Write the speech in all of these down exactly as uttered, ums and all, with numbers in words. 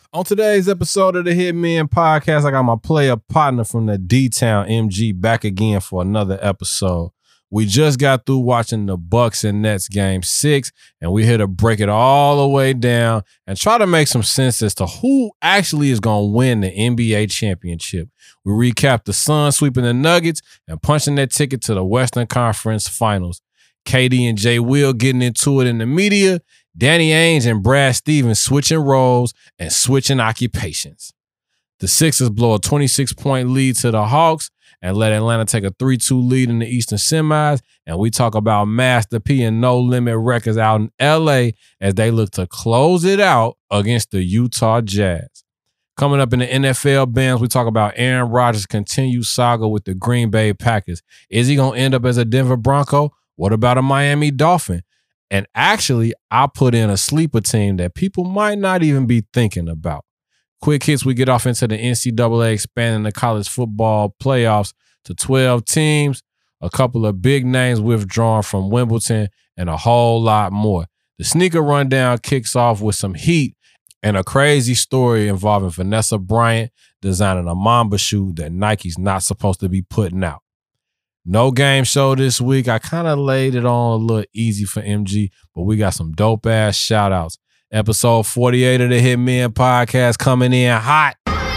On today's episode of the Hitmen Podcast, I got my player partner from the D-Town, M G, back again for another episode. We just got through watching the Bucks and Nets game six, and we're here to break it all the way down and try to make some sense as to who actually is going to win the N B A championship. We recap the Suns sweeping the Nuggets and punching their ticket to the Western Conference Finals. K D and Jay Will getting into it in the media. Danny Ainge and Brad Stevens switching roles and switching occupations. The Sixers blow a twenty-six point lead to the Hawks and let Atlanta take a three two lead in the Eastern Semis. And we talk about Master P and No Limit Records out in L A as they look to close it out against the Utah Jazz. Coming up in the N F L bands, we talk about Aaron Rodgers' continued saga with the Green Bay Packers. Is he going to end up as a Denver Bronco? What about a Miami Dolphin? And actually, I put in a sleeper team that people might not even be thinking about. Quick hits, we get off into the N C double A expanding the college football playoffs to twelve teams, a couple of big names withdrawn from Wimbledon, and a whole lot more. The sneaker rundown kicks off with some heat and a crazy story involving Vanessa Bryant designing a Mamba shoe that Nike's not supposed to be putting out. No game show this week. I kind of laid it on a little easy for M G, but we got some dope-ass shout-outs. Episode forty-eight of the Hitmen Podcast coming in hot.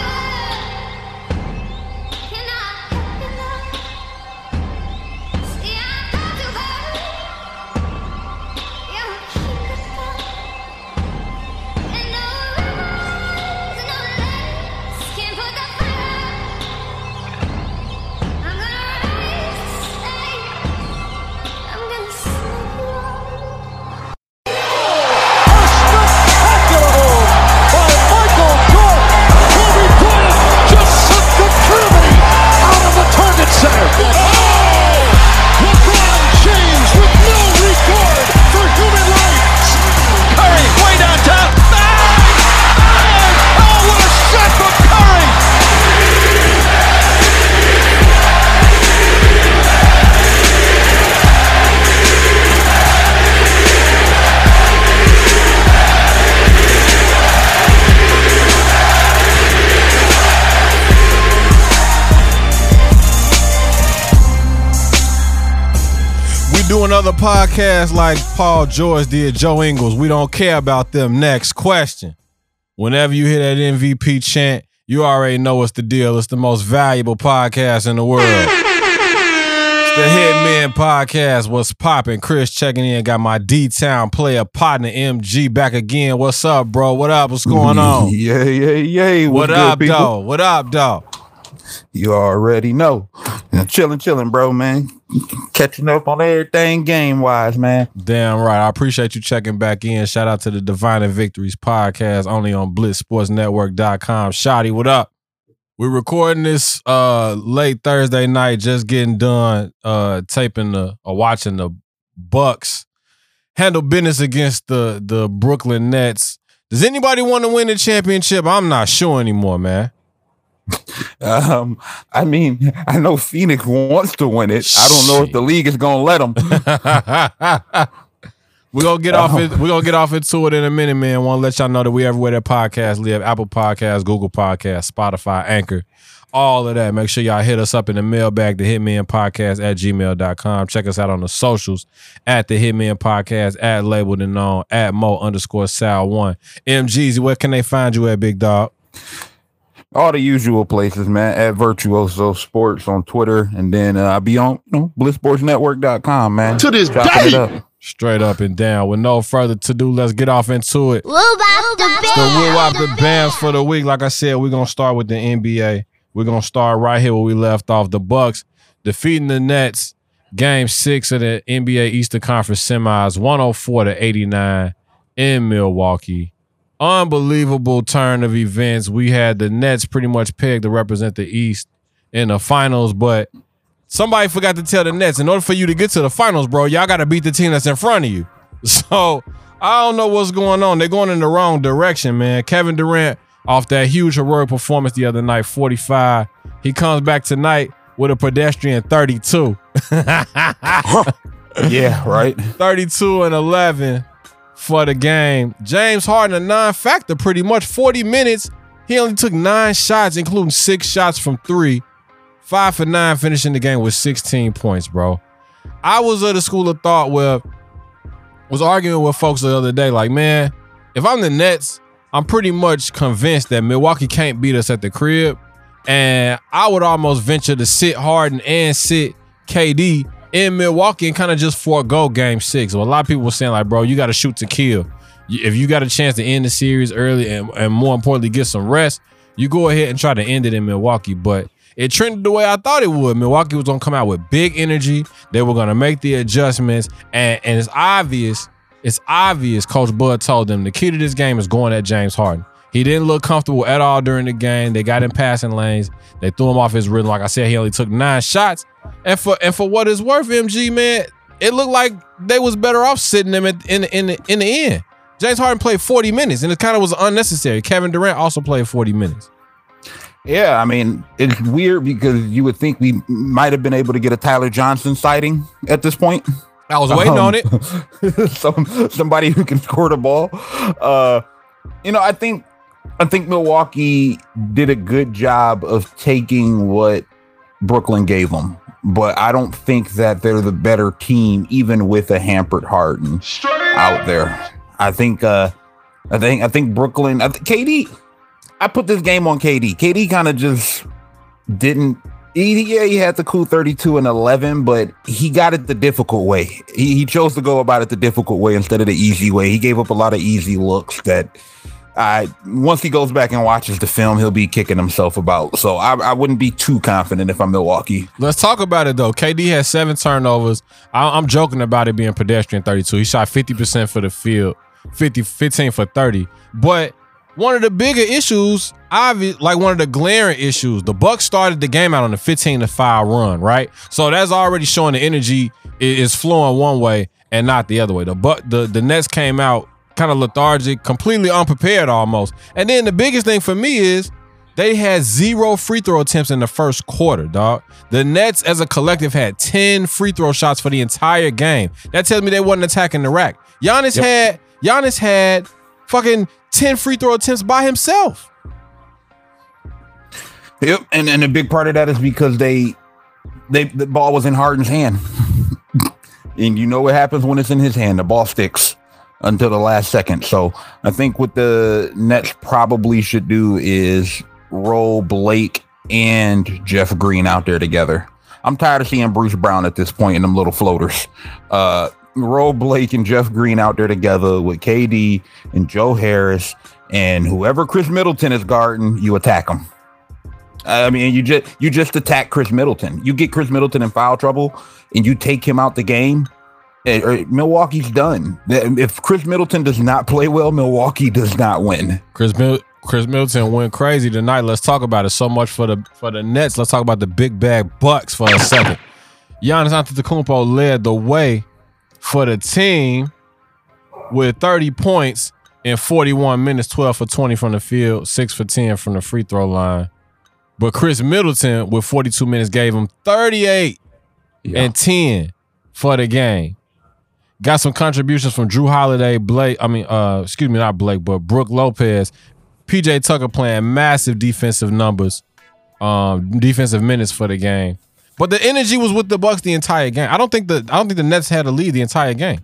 Do another podcast like Paul George did Joe Ingles. We don't care about them. Next question. Whenever you hear that M V P chant, you already know what's the deal. It's the most valuable podcast in the world. It's the Hitmen Podcast. What's poppin'? Chris checking in. Got my D-Town player partner M G back again. What's up, bro? What up? What's going on? Yeah, yeah, yeah. What up, dog? What up, dog? You already know. Chilling, chilling, bro, man. Catching up on everything game-wise, man. Damn right. I appreciate you checking back in. Shout out to the Divine and Victories podcast, only on blitz sports network dot com. Shotty, what up? We're recording this uh, late Thursday night, just getting done uh, taping the or watching the Bucks handle business against the, the Brooklyn Nets. Does anybody want to win the championship? I'm not sure anymore, man. Um, I mean, I know Phoenix wants to win it. I don't know if the league is gonna let them. We're gonna get off it. We're gonna get off into it in a minute, man. Want to let y'all know that we everywhere that podcasts live: Apple Podcasts, Google Podcasts, Spotify, Anchor, all of that. Make sure y'all hit us up in the mailbag, the Hitmen Podcast at gmail dot com. Check us out on the socials at the Hitmen Podcast, at Labeled and Known, at Mo underscore Sal one. M G, where can they find you at, big dog? All the usual places, man. At Virtuoso Sports on Twitter, and then uh, I'll be on, you know, blitz sports network dot com, man. To this day, straight up and down. With no further to do, let's get off into it. Woo bop the band. So woo wop the bands for the week. Like I said, we're gonna start with the N B A. We're gonna start right here where we left off. The Bucks defeating the Nets, game six of the N B A Eastern Conference Semis, one oh four to eighty-nine in Milwaukee. Unbelievable turn of events. We had the Nets pretty much pegged to represent the East in the finals, but somebody forgot to tell the Nets, in order for you to get to the finals, bro, y'all got to beat the team that's in front of you. So I don't know what's going on. They're going in the wrong direction, man. Kevin Durant, off that huge heroic performance the other night, forty-five. He comes back tonight with a pedestrian thirty-two. Yeah, right. thirty-two and eleven. for the game. James Harden, a non-factor pretty much. forty minutes. He only took nine shots, including six shots from three. Five for nine, finishing the game with sixteen points, bro. I was of the school of thought where was arguing with folks the other day, like, man, if I'm the Nets, I'm pretty much convinced that Milwaukee can't beat us at the crib. And I would almost venture to sit Harden and sit K D in Milwaukee and kind of just forego game six. So a lot of people were saying, like, bro, you got to shoot to kill. If you got a chance to end the series early and, and more importantly, get some rest, you go ahead and try to end it in Milwaukee. But it trended the way I thought it would. Milwaukee was going to come out with big energy. They were going to make the adjustments. And, and it's obvious, it's obvious Coach Bud told them the key to this game is going at James Harden. He didn't look comfortable at all during the game. They got in passing lanes. They threw him off his rhythm. Like I said, he only took nine shots. And for and for what it's worth, M G, man, it looked like they was better off sitting them at, in, in, in the end. James Harden played forty minutes, and it kind of was unnecessary. Kevin Durant also played forty minutes. Yeah, I mean, it's weird because you would think we might have been able to get a Tyler Johnson sighting at this point. I was waiting um, on it. Some, somebody who can score the ball. Uh, you know, I think I think Milwaukee did a good job of taking what Brooklyn gave them, but I don't think that they're the better team, even with a hampered Harden out there. I think, uh, I think, I think Brooklyn, I th- K D. I put this game on K D. K D kind of just didn't. He, yeah, he had the cool thirty-two and eleven, but he got it the difficult way. He, he chose to go about it the difficult way instead of the easy way. He gave up a lot of easy looks that I once he goes back and watches the film, he'll be kicking himself about. So I, I wouldn't be too confident if I'm Milwaukee. Let's talk about it, though. K D has seven turnovers. I, I'm joking about it being pedestrian thirty-two. He shot fifty percent for the field, fifty, fifteen for thirty. But one of the bigger issues, obvious, like one of the glaring issues, the Bucks started the game out on a fifteen to five run, right? So that's already showing the energy is flowing one way and not the other way. The Buck, the, the Nets came out kind of lethargic, completely unprepared almost. And then the biggest thing for me is they had zero free throw attempts in the first quarter, dog. The Nets as a collective had ten free throw shots for the entire game. That tells me they wasn't attacking the rack. Giannis yep. had Giannis had fucking ten free throw attempts by himself. Yep, and and a big part of that is because they they the ball was in Harden's hand. And you know what happens when it's in his hand, the ball sticks until the last second. So I think what the Nets probably should do is roll Blake and Jeff Green out there together. I'm tired of seeing Bruce Brown at this point in them little floaters. Uh, roll Blake and Jeff Green out there together with K D and Joe Harris and whoever Chris Middleton is guarding, you attack them. I mean, you just you just attack Chris Middleton. You get Chris Middleton in foul trouble and you take him out the game. Milwaukee's done. If Chris Middleton does not play well, Milwaukee does not win. Chris Mil- Chris Middleton went crazy tonight. Let's talk about it. So much for the for the Nets. Let's talk about the big bag Bucks for a second. Giannis Antetokounmpo led the way for the team with thirty points in forty-one minutes, twelve for twenty from the field, six for ten from the free throw line. But Chris Middleton with forty-two minutes gave him thirty-eight yeah. and ten for the game. Got some contributions from Drew Holiday, Blake, I mean, uh, excuse me, not Blake, but Brook Lopez. P J Tucker playing massive defensive numbers, um, defensive minutes for the game. But the energy was with the Bucks the entire game. I don't think the I don't think the Nets had a lead the entire game.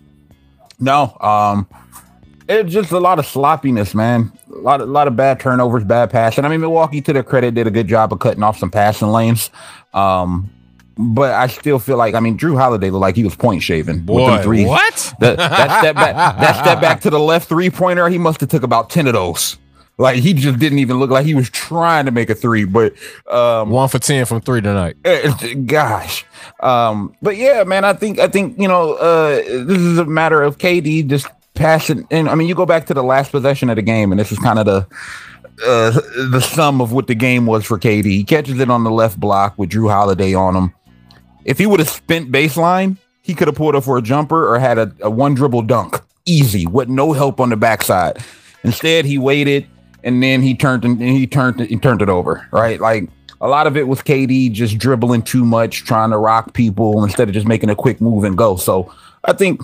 No, um, it's just a lot of sloppiness, man. A lot, of, a lot of bad turnovers, bad passing. I mean, Milwaukee, to their credit, did a good job of cutting off some passing lanes. Um, but I still feel like, I mean, Drew Holiday looked like he was point shaving. Boy, with them threes. What? The, that step back, that step back to the left three pointer, he must have took about ten of those. Like, he just didn't even look like he was trying to make a three. But um, one for ten from three tonight. Gosh, um, but yeah, man, I think I think you know uh, this is a matter of K D just passing. And I mean, you go back to the last possession of the game, and this is kind of the uh, the sum of what the game was for K D. He catches it on the left block with Drew Holiday on him. If he would have spent baseline, he could have pulled up for a jumper or had a, a one dribble dunk, easy, with no help on the backside. Instead, he waited. And then he turned and he turned he turned it over, right? Like a lot of it was K D just dribbling too much, trying to rock people instead of just making a quick move and go. So I think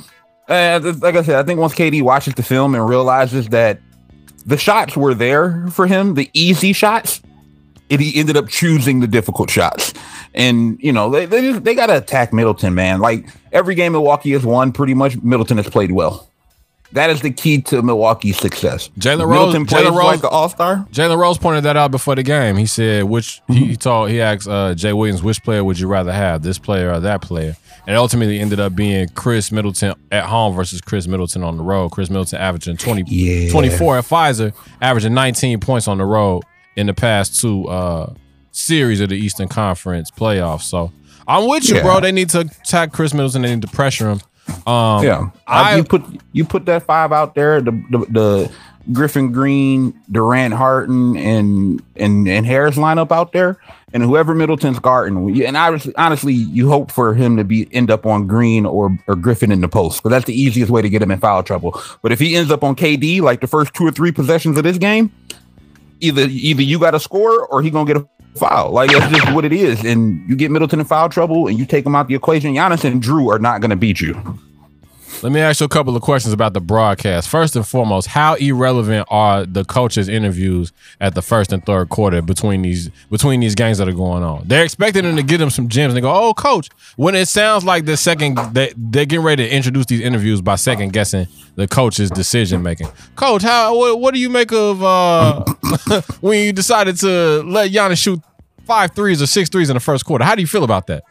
And like I said, I think once K D watches the film and realizes that the shots were there for him, the easy shots, and he ended up choosing the difficult shots. And, you know, they they, just, they got to attack Middleton, man. Like, every game Milwaukee has won, pretty much, Middleton has played well. That is the key to Milwaukee's success. Jalen Rose, Middleton plays Jalen Rose, like an all-star. Jalen Rose pointed that out before the game. He said, which mm-hmm. he, he told, he asked uh, Jay Williams, which player would you rather have, this player or that player? And ultimately ended up being Chris Middleton at home versus Chris Middleton on the road. Chris Middleton averaging twenty, yeah. twenty-four at Pfizer, averaging nineteen points on the road in the past two uh, series of the Eastern Conference playoffs. So I'm with you, yeah. bro. They need to attack Chris Middleton. They need to pressure him. Um, yeah, I, you put you put that five out there. The the, the Griffin Green, Durant, Harden, and and and Harris lineup out there, and whoever Middleton's guarding. And I was, honestly, you hope for him to be end up on Green or or Griffin in the post, because that's the easiest way to get him in foul trouble. But if he ends up on K D, like the first two or three possessions of this game, either either you got to score or he gonna get a foul. Like, that's just what it is. And you get Middleton in foul trouble and you take him out the equation, Giannis and Drew are not going to beat you. Let me ask you a couple of questions about the broadcast. First and foremost, how irrelevant are the coaches' interviews at the first and third quarter between these between these games that are going on? They're expecting them to get them some gems and they go, oh, coach, when it sounds like the second they, they're getting ready to introduce these interviews by second guessing the coach's decision making. Coach, how what, what do you make of uh, when you decided to let Giannis shoot five threes or six threes in the first quarter? How do you feel about that?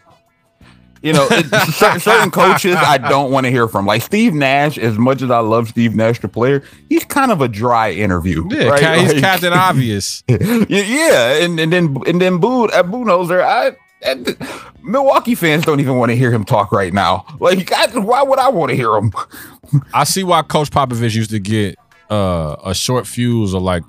You know, it, certain coaches I don't want to hear from. Like Steve Nash, as much as I love Steve Nash, the player, he's kind of a dry interview. Yeah, right? He's like, Captain Obvious. Yeah, and, and then and then Boo at Budenholzer, I and Milwaukee fans don't even want to hear him talk right now. Like, I, why would I want to hear him? I see why Coach Popovich used to get uh, a short fuse or like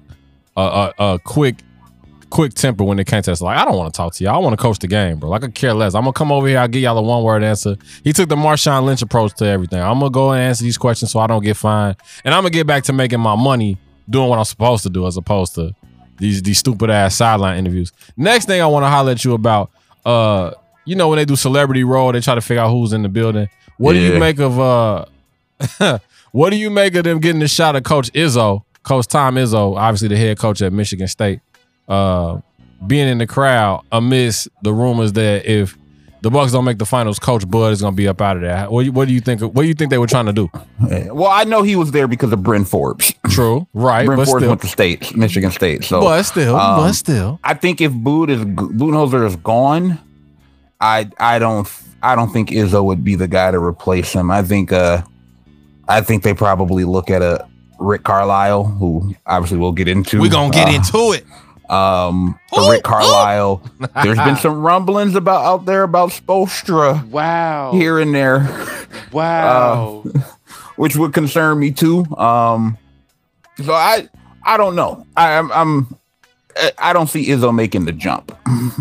a, a, a quick. quick temper when it came to us. Like, I don't want to talk to y'all. I want to coach the game, bro. Like, I could care less. I'm going to come over here. I'll give y'all a one-word answer. He took the Marshawn Lynch approach to everything. I'm going to go and answer these questions so I don't get fined. And I'm going to get back to making my money doing what I'm supposed to do as opposed to these these stupid-ass sideline interviews. Next thing I want to holler at you about, uh, you know, when they do Celebrity Roll, they try to figure out who's in the building. What yeah. do you make of uh, what do you make of them getting the shot of Coach Izzo, Coach Tom Izzo, obviously the head coach at Michigan State, Uh, being in the crowd amidst the rumors that if the Bucks don't make the finals, Coach Bud is going to be up out of there? What, what do you think? What do you think they were trying to do? Well, I know he was there because of Bryn Forbes. True, right? Bryn but Forbes still. went to State, Michigan State. So, but still, um, but still, I think if Bud is Budenholzer is gone, I I don't I don't think Izzo would be the guy to replace him. I think uh I think they probably look at a Rick Carlisle, who obviously we'll get into. We're gonna get uh, into it. Um, ooh, Rick Carlisle. There's been some rumblings about out there about Spoelstra. Wow. Here and there. Wow. Uh, which would concern me too. Um, so I, I don't know. I, I'm, I'm, I don't see Izzo making the jump.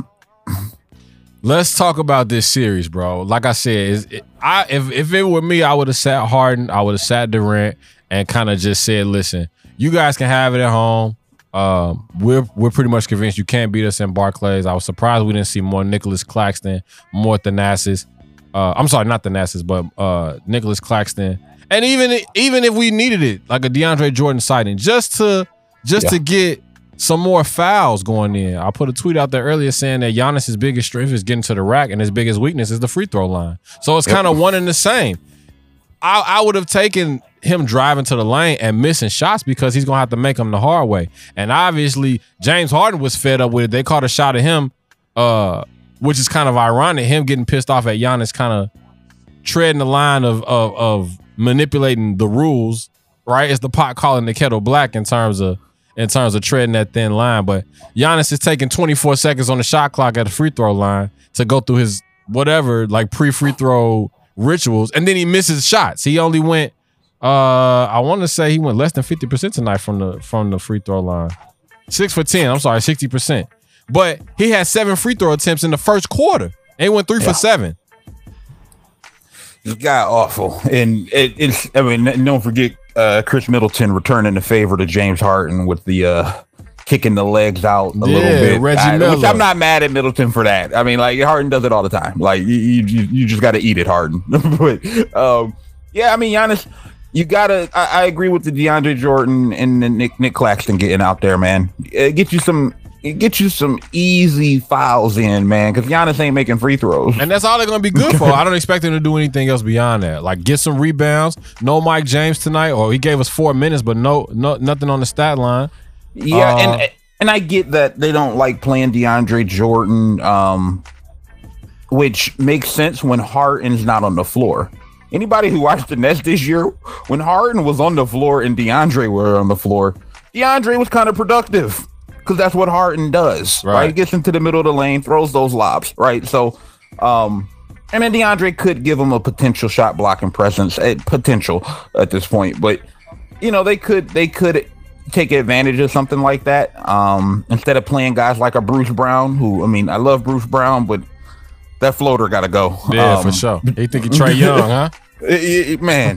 Let's talk about this series, bro. Like I said, it, I if if it were me, I would have sat Harden, I would have sat Durant, and kind of just said, "Listen, you guys can have it at home. Um, we're we're pretty much convinced you can't beat us in Barclays." I was surprised we didn't see more Nicholas Claxton, more Thanasis. Uh, I'm sorry, not Thanasis, but uh, Nicholas Claxton. And even even if we needed it, like a DeAndre Jordan sighting, just to just yeah. to get some more fouls going in. I put a tweet out there earlier saying that Giannis's biggest strength is getting to the rack, and his biggest weakness is the free throw line. So it's yep. kind of one and the same. I, I would have taken him driving to the lane and missing shots because he's gonna have to make them the hard way. And obviously, James Harden was fed up with it. They caught a shot at him, uh, which is kind of ironic. Him getting pissed off at Giannis, kind of treading the line of, of of manipulating the rules. Right? It's the pot calling the kettle black in terms of in terms of treading that thin line. But Giannis is taking twenty-four seconds on the shot clock at the free throw line to go through his whatever like pre-free throw rituals, and then he misses shots. He only went. Uh, I want to say he went less than fifty percent tonight from the from the free throw line. Six for ten. I'm sorry, sixty percent. But he had seven free throw attempts in the first quarter, and he went three yeah. for seven. This guy awful, and it, it's. I mean, don't forget uh, Chris Middleton returning the favor to James Harden with the uh, kicking the legs out a yeah, little bit. Reggie I, Miller. Which I'm not mad at Middleton for that. I mean, like Harden does it all the time. Like you, you, you just got to eat it, Harden. but um, Yeah, I mean, Giannis, you gotta. I, I agree with the DeAndre Jordan and the Nick Nick Claxton getting out there, man. Uh, get you some. Get you some easy fouls in, man, because Giannis ain't making free throws. And that's all they're going to be good for. I don't expect him to do anything else beyond that. Like, get some rebounds. No Mike James tonight, or he gave us four minutes, but no, no nothing on the stat line. Yeah, uh, and and I get that they don't like playing DeAndre Jordan, um, which makes sense when Harden's not on the floor. Anybody who watched the Nets this year, when Harden was on the floor and DeAndre were on the floor, DeAndre was kind of productive. Because that's what Harden does, right. right? He gets into the middle of the lane, throws those lobs, right? So, um, and then DeAndre could give him a potential shot blocking presence, at potential at this point. But you know, they could they could take advantage of something like that um, instead of playing guys like a Bruce Brown, who I mean, I love Bruce Brown, but that floater got to go. Yeah, um, for sure. He think he Trae Young, huh? It, it, man.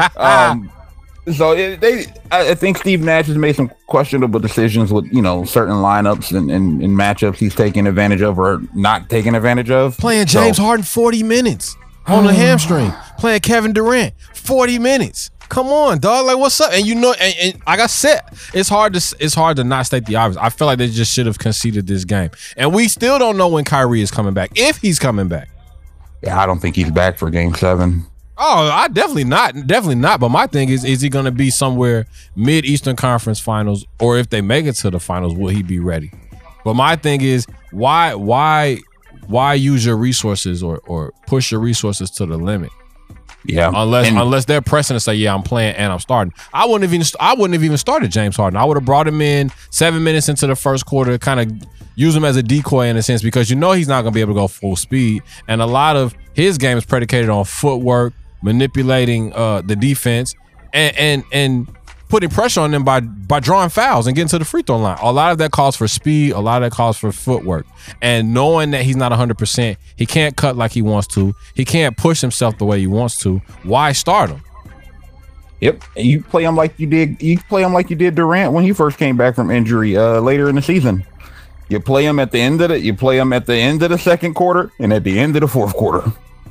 um, So it, they, I think Steve Nash has made some questionable decisions with, you know, certain lineups and, and, and matchups he's taking advantage of or not taking advantage of. Playing James so. Harden forty minutes on the hamstring. Playing Kevin Durant forty minutes. Come on, dog. Like, what's up? And you know, and, and like I said, it's hard to it's hard to not state the obvious. I feel like they just should have conceded this game, and we still don't know when Kyrie is coming back, if he's coming back. Yeah, I don't think he's back for Game Seven. Oh, I definitely not, definitely not. But my thing is, is he going to be somewhere mid-Eastern Conference Finals, or if they make it to the finals, will he be ready? But my thing is, why, why, why use your resources or or push your resources to the limit? Yeah, unless and, unless they're pressing to say, yeah, I'm playing and I'm starting. I wouldn't have even I wouldn't have even started James Harden. I would have brought him in seven minutes into the first quarter, kind of use him as a decoy in a sense, because you know he's not going to be able to go full speed, and a lot of his game is predicated on footwork, manipulating uh, the defense, and and and putting pressure on them by by drawing fouls and getting to the free throw line. A lot of that calls for speed. A lot of that calls for footwork. And knowing that he's not one hundred percent, he can't cut like he wants to. He can't push himself the way he wants to. Why start him? Yep, you play him like you did. You play him like you did Durant when he first came back from injury uh, later in the season. You play him at the end of the. You play him at the end of the second quarter and at the end of the fourth quarter.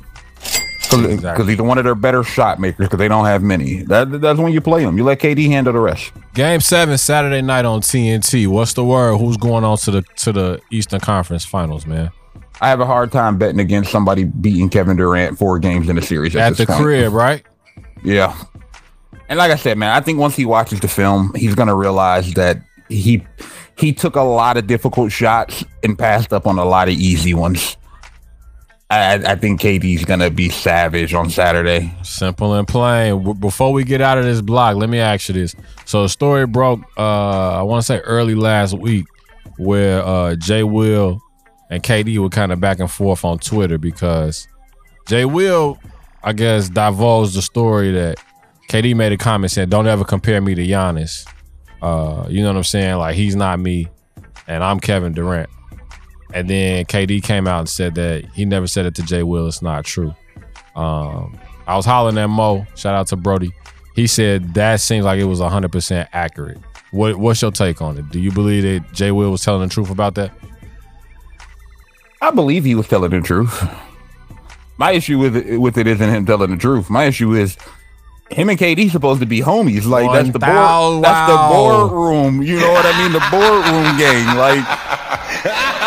Because exactly. he's one of their better shot makers, because they don't have many. That, that's when you play him. You let K D handle the rest. Game seven, Saturday night on T N T. What's the word? Who's going on to the to the Eastern Conference Finals, man? I have a hard time betting against somebody beating Kevin Durant four games in a series. At, at the point. crib, right? Yeah. And like I said, man, I think once he watches the film, he's going to realize that he he took a lot of difficult shots and passed up on a lot of easy ones. I, I think K D's going to be savage on Saturday. Simple and plain. Before we get out of this block, let me ask you this. So the story broke, uh, I want to say early last week, where uh, Jay Will and K D were kind of back and forth on Twitter, because Jay Will, I guess, divulged the story that K D made a comment saying, don't ever compare me to Giannis. Uh, you know what I'm saying? Like, he's not me, and I'm Kevin Durant. And then K D came out and said that he never said it to Jay Will. It's not true. Um, I was hollering at Mo. Shout out to Brody. He said that seems like it was one hundred percent accurate. What, what's your take on it? Do you believe that Jay Will was telling the truth about that? I believe he was telling the truth. My issue with it, with it isn't him telling the truth. My issue is him and K D supposed to be homies. Like, that's the board. Wow. That's the boardroom. You know what I mean? The boardroom gang. Like,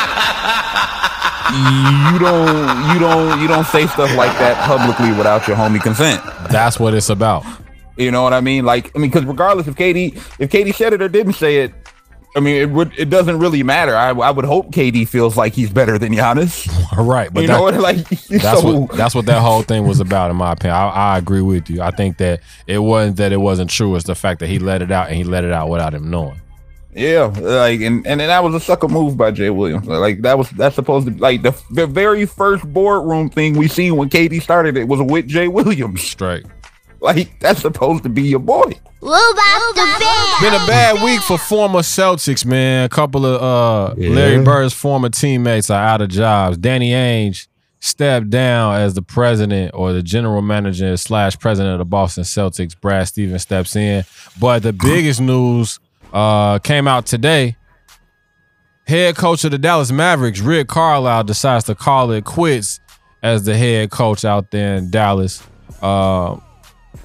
you don't, you don't, you don't say stuff like that publicly without your homie consent. That's what it's about. You know what I mean? Like, I mean, because regardless if K D, if K D said it or didn't say it, I mean, it would, it doesn't really matter. I, I would hope K D feels like he's better than Giannis. Right, but you that, know what? Like, that's so, what that's what that whole thing was about, in my opinion. I, I agree with you. I think that it wasn't that it wasn't true. It's the fact that he let it out, and he let it out without him knowing. Yeah, like, and and that was a sucker move by Jay Williams. Like, that was that's supposed to be like the the very first boardroom thing we seen when K D started it was with Jay Williams. Straight. Like, that's supposed to be your boy. Been a bad week for former Celtics, man. A couple of uh, yeah. Larry Bird's former teammates are out of jobs. Danny Ainge stepped down as the president or the general manager slash president of the Boston Celtics. Brad Stevens steps in. But the biggest news uh, came out today. Head coach of the Dallas Mavericks, Rick Carlisle, decides to call it quits as the head coach out there in Dallas. Uh,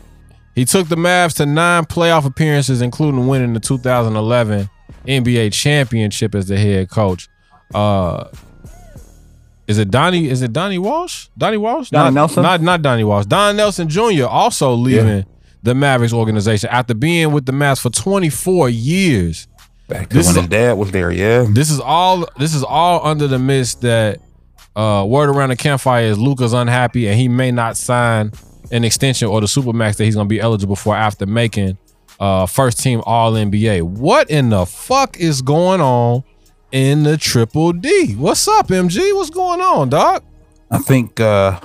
He took the Mavs to nine playoff appearances, including winning the two thousand eleven N B A championship as the head coach. Uh, is it Donnie? Is it Donnie Walsh? Donnie Walsh? Donnie not, Nelson? Not not Donnie Walsh. Don Nelson Junior also leaving yeah. the Mavericks organization after being with the Mavs for twenty-four years. Back to this when is, his dad was there, yeah. This is all. This is all under the mist that uh, word around the campfire is Luka's unhappy and he may not sign an extension or the supermax that he's going to be eligible for after making uh, first team All N B A. What in the fuck is going on in the Triple D? What's up, M G? What's going on, dog? I think uh,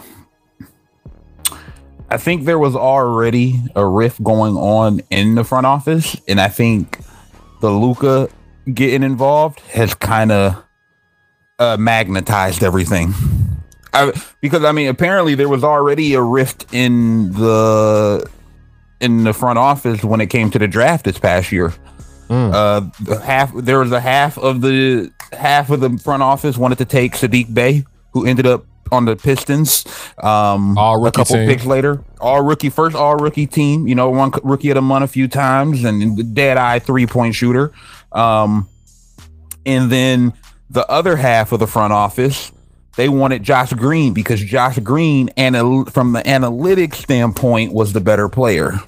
I think there was already a rift going on in the front office, and I think the Luka getting involved has kind of uh, magnetized everything. I, because I mean, apparently there was already a rift in the in the front office when it came to the draft this past year. Mm. Uh, the half there was a half of the half of the front office wanted to take Saddiq Bey, who ended up on the Pistons. Um, all a couple team. picks later, all rookie first all rookie team. You know, one rookie of the month a few times, and the dead eye three point shooter. Um, and then the other half of the front office, they wanted Josh Green because Josh Green, anal- from the analytics standpoint, was the better player.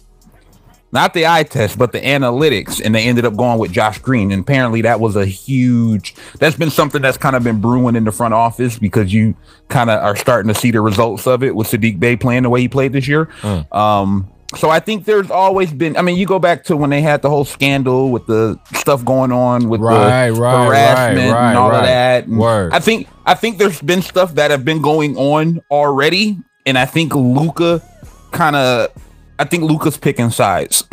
Not the eye test, but the analytics, and they ended up going with Josh Green. And apparently that was a huge, that's been something that's kind of been brewing in the front office because you kind of are starting to see the results of it with Saddiq Bey playing the way he played this year. Mm. Um, so I think there's always been, I mean, you go back to when they had the whole scandal with the stuff going on with right, the right, harassment right, right, and all right. of that. And Word. I think, I think there's been stuff that have been going on already. And I think Luka kind of, I think Luka's picking sides.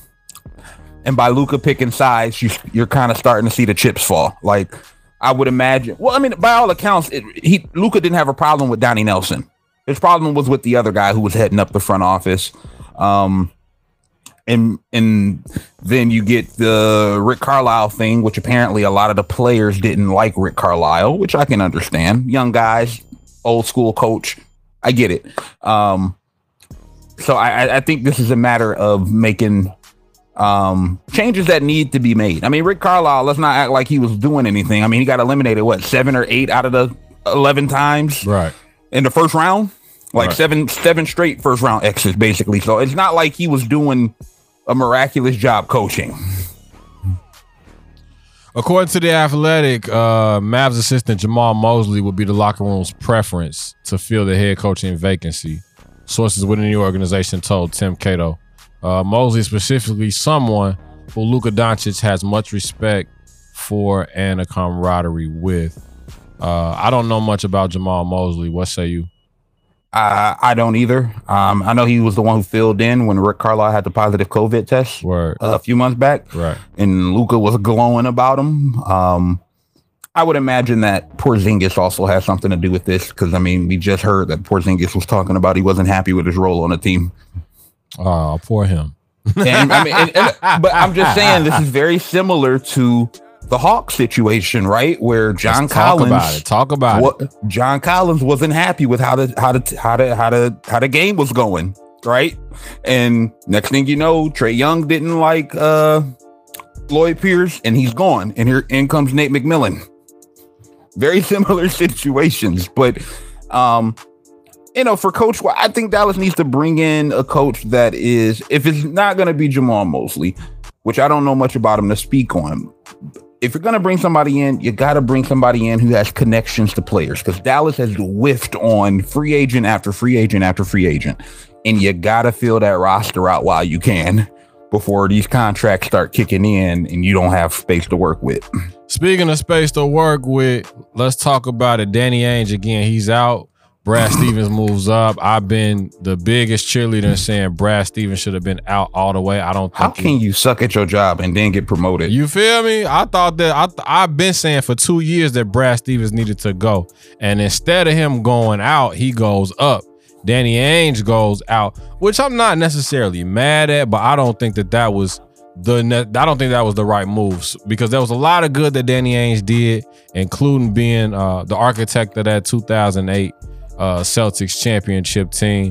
And by Luka picking sides, you, you're kind of starting to see the chips fall. Like, I would imagine. Well, I mean, by all accounts, it, he Luka didn't have a problem with Donnie Nelson. His problem was with the other guy who was heading up the front office. Um, and and then you get the Rick Carlisle thing, which apparently a lot of the players didn't like Rick Carlisle, which I can understand. Young guys, old school coach. I get it. Um, so I, I think this is a matter of making um, changes that need to be made. I mean, Rick Carlisle, let's not act like he was doing anything. I mean, he got eliminated, what, seven or eight out of the eleven times right in the first round? Like right. seven, seven straight first round exits, basically. So it's not like he was doing a miraculous job coaching. According to The Athletic, uh, Mavs assistant Jamal Mosley would be the locker room's preference to fill the head coaching vacancy. Sources within the organization told Tim Cato. Uh, Mosley is specifically someone who Luka Doncic has much respect for and a camaraderie with. Uh, I don't know much about Jamal Mosley. What say you? Uh, I don't either. Um, I know he was the one who filled in when Rick Carlisle had the positive COVID test Word. Uh, a few months back. Right. And Luka was glowing about him. Um, I would imagine that Porzingis also has something to do with this because, I mean, we just heard that Porzingis was talking about he wasn't happy with his role on the team. Oh, poor him. and, I mean, and, and, but I'm just saying this is very similar to the Hawks situation, right? Where John Let's Collins talk about it. Talk about what, it. John Collins wasn't happy with how the how the how the how the how the game was going, right? And next thing you know, Trae Young didn't like uh, Lloyd Pierce, and he's gone. And here in comes Nate McMillan. Very similar situations, but um, you know, for Coach, I think Dallas needs to bring in a coach that is, if it's not going to be Jamal Mosley, which I don't know much about him to speak on. If you're going to bring somebody in, you got to bring somebody in who has connections to players because Dallas has whiffed on free agent after free agent after free agent. And you got to fill that roster out while you can before these contracts start kicking in and you don't have space to work with. Speaking of space to work with, let's talk about it. Danny Ainge, again, he's out. Brad Stevens moves up. I've been the biggest cheerleader in saying Brad Stevens should have been out all the way. I don't think. How can he, you suck at your job and then get promoted? You feel me? I thought that I th- I've been saying for two years that Brad Stevens needed to go, and instead of him going out, he goes up. Danny Ainge goes out, which I'm not necessarily mad at, but I don't think that that was the. Ne- I don't think that was the right moves because there was a lot of good that Danny Ainge did, including being uh, the architect of that two thousand eight. Uh, Celtics championship team.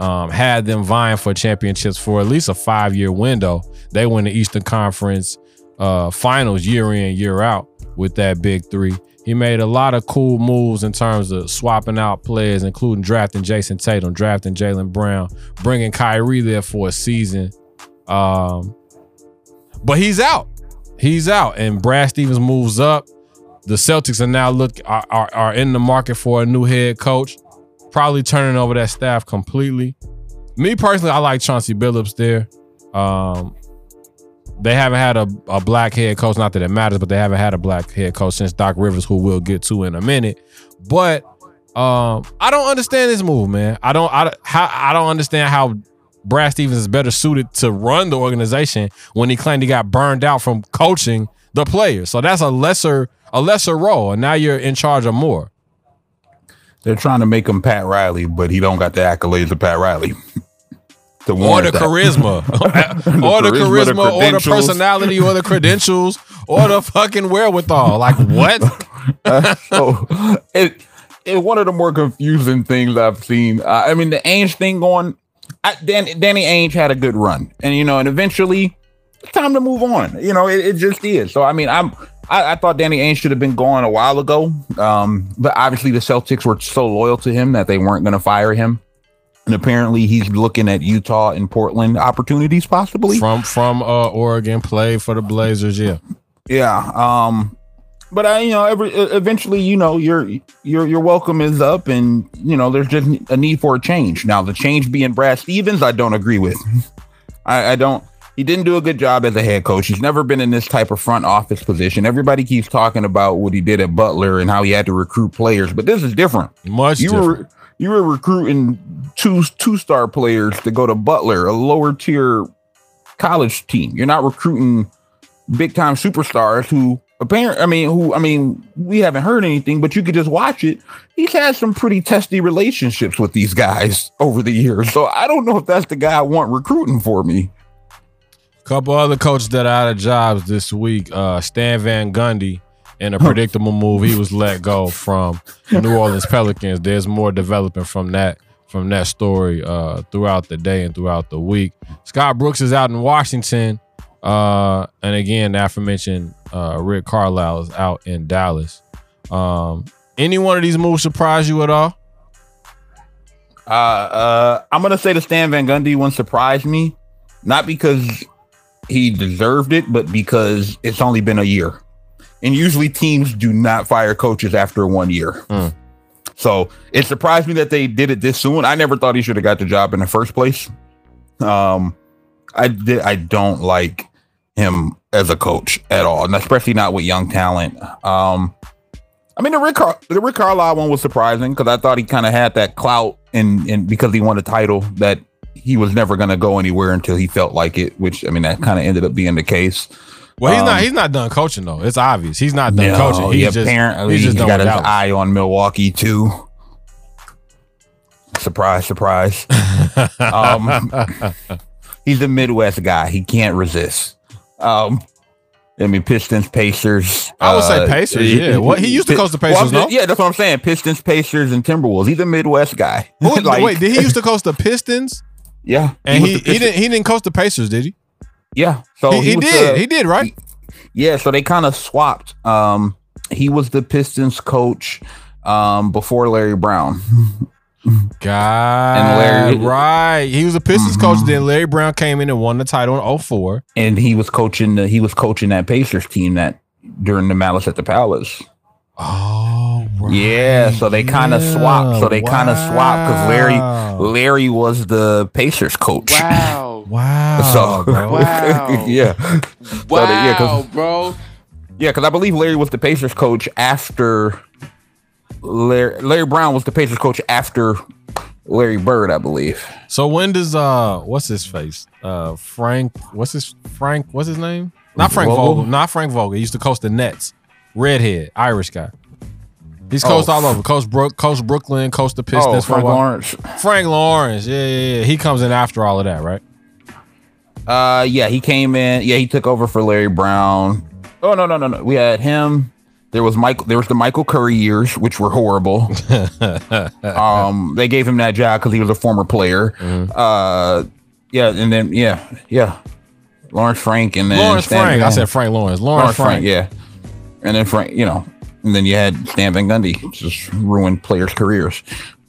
um, had them vying for championships for at least a five-year window. They win the Eastern Conference uh, Finals year in, year out with that big three. He made a lot of cool moves in terms of swapping out players, including drafting Jason Tatum, drafting Jaylen Brown, bringing Kyrie there for a season. Um, but he's out. He's out, and Brad Stevens moves up. The Celtics are now look are, are, are in the market for a new head coach, probably turning over that staff completely. Me personally, I like Chauncey Billups there. Um, they haven't had a, a black head coach, not that it matters, but they haven't had a black head coach since Doc Rivers, who we'll get to in a minute. But um, I don't understand this move, man. I don't. I how I don't understand how Brad Stevens is better suited to run the organization when he claimed he got burned out from coaching the players. So that's a lesser a lesser role, and now you're in charge of more. They're trying to make him Pat Riley, but he don't got the accolades of Pat Riley. or the charisma, the or the charisma, charisma, the or the personality, or the credentials, or the fucking wherewithal. Like what? uh, so it it one of the more confusing things I've seen. Uh, I mean, the Ainge thing going. I, Dan, Danny Ainge had a good run, and you know, and eventually, it's time to move on. You know, it, it just is. So I mean, I'm I, I thought Danny Ainge should have been gone a while ago, um, but obviously the Celtics were so loyal to him that they weren't going to fire him. And apparently he's looking at Utah and Portland opportunities, possibly from from uh, Oregon, played for the Blazers. Yeah, yeah. Um, but I, you know, every eventually, you know, your your your welcome is up, and you know, there's just a need for a change. Now, the change being Brad Stevens, I don't agree with. I, I don't. He didn't do a good job as a head coach. He's never been in this type of front office position. Everybody keeps talking about what he did at Butler and how he had to recruit players, but this is different. Much you different. were you were recruiting two two star players to go to Butler, a lower tier college team. You're not recruiting big time superstars who apparently, I mean, who I mean, we haven't heard anything, but you could just watch it. He's had some pretty testy relationships with these guys over the years, so I don't know if that's the guy I want recruiting for me. Couple other coaches that are out of jobs this week. Uh, Stan Van Gundy, in a predictable move, he was let go from New Orleans Pelicans. There's more developing from that from that story uh, throughout the day and throughout the week. Scott Brooks is out in Washington, uh, and again, the aforementioned uh, Rick Carlisle is out in Dallas. Um, any one of these moves surprise you at all? Uh, uh, I'm gonna say the Stan Van Gundy one surprised me, not because he deserved it, but because it's only been a year. And usually teams do not fire coaches after one year. Mm. So it surprised me that they did it this soon. I never thought he should have got the job in the first place. Um, I did. I don't like him as a coach at all, and especially not with young talent. Um, I mean, the Rick Car- the Rick Carlisle one was surprising because I thought he kind of had that clout, and and because he won a title that he was never going to go anywhere until he felt like it. Which I mean, that kind of ended up being the case. Well, he's um, not. He's not done coaching though. It's obvious he's not done no, coaching. He's yeah, just, apparently he's just he's got his Dallas. eye on Milwaukee too. Surprise, surprise. um, he's a Midwest guy. He can't resist. Um, I mean, Pistons, Pacers. I would uh, say Pacers. Yeah, what he used to coach the Pacers. Well, no, yeah, that's what I'm saying. Pistons, Pacers, and Timberwolves. He's a Midwest guy. Who, Like- wait, did he used to coach the Pistons? Yeah, And was he, the he, Pistons- didn't he didn't coach the Pacers, did he? Yeah, so He, he was did. the- he did, right? Yeah, so they kind of swapped. Um, he was the Pistons coach um, before Larry Brown. God, And Larry- right. He was a Pistons Mhm. coach. Then Larry Brown came in and won the title in oh four. And he was coaching the he was coaching that Pacers team that during the Malice at the Palace. Oh, right. Yeah, so they kind of Yeah. swapped. So they kind of swapped because Larry Wow. Larry was the Pacers coach. Wow. Wow. So bro. Wow. yeah, Wow, they- yeah, 'cause- bro. yeah, because I believe Larry was the Pacers coach after Larry, Larry Brown was the Pacers coach after Larry Bird, I believe. So when does uh what's his face? Uh Frank what's his Frank what's his name? Not Frank Vogel. Vogel? Not Frank Vogel. He used to coach the Nets. Redhead, Irish guy. He's coached Oh. all over. Coach Brook, Coach Brooklyn, coached the Pistons. Oh, for a Frank while. Lawrence. Frank Lawrence. Yeah, yeah, yeah. He comes in after all of that, right? Uh, yeah, he came in. Yeah, he took over for Larry Brown. Oh no, no, no, no. We had him. There was Michael. There was the Michael Curry years, which were horrible. um, they gave him that job because he was a former player. Mm-hmm. Uh, yeah, and then yeah, yeah, Lawrence Frank, and then Lawrence Stan Frank. Van, I said Frank Lawrence. Lawrence, Lawrence Frank. Frank. Yeah, and then Frank. You know, and then you had Stan Van Gundy, just ruined players' careers.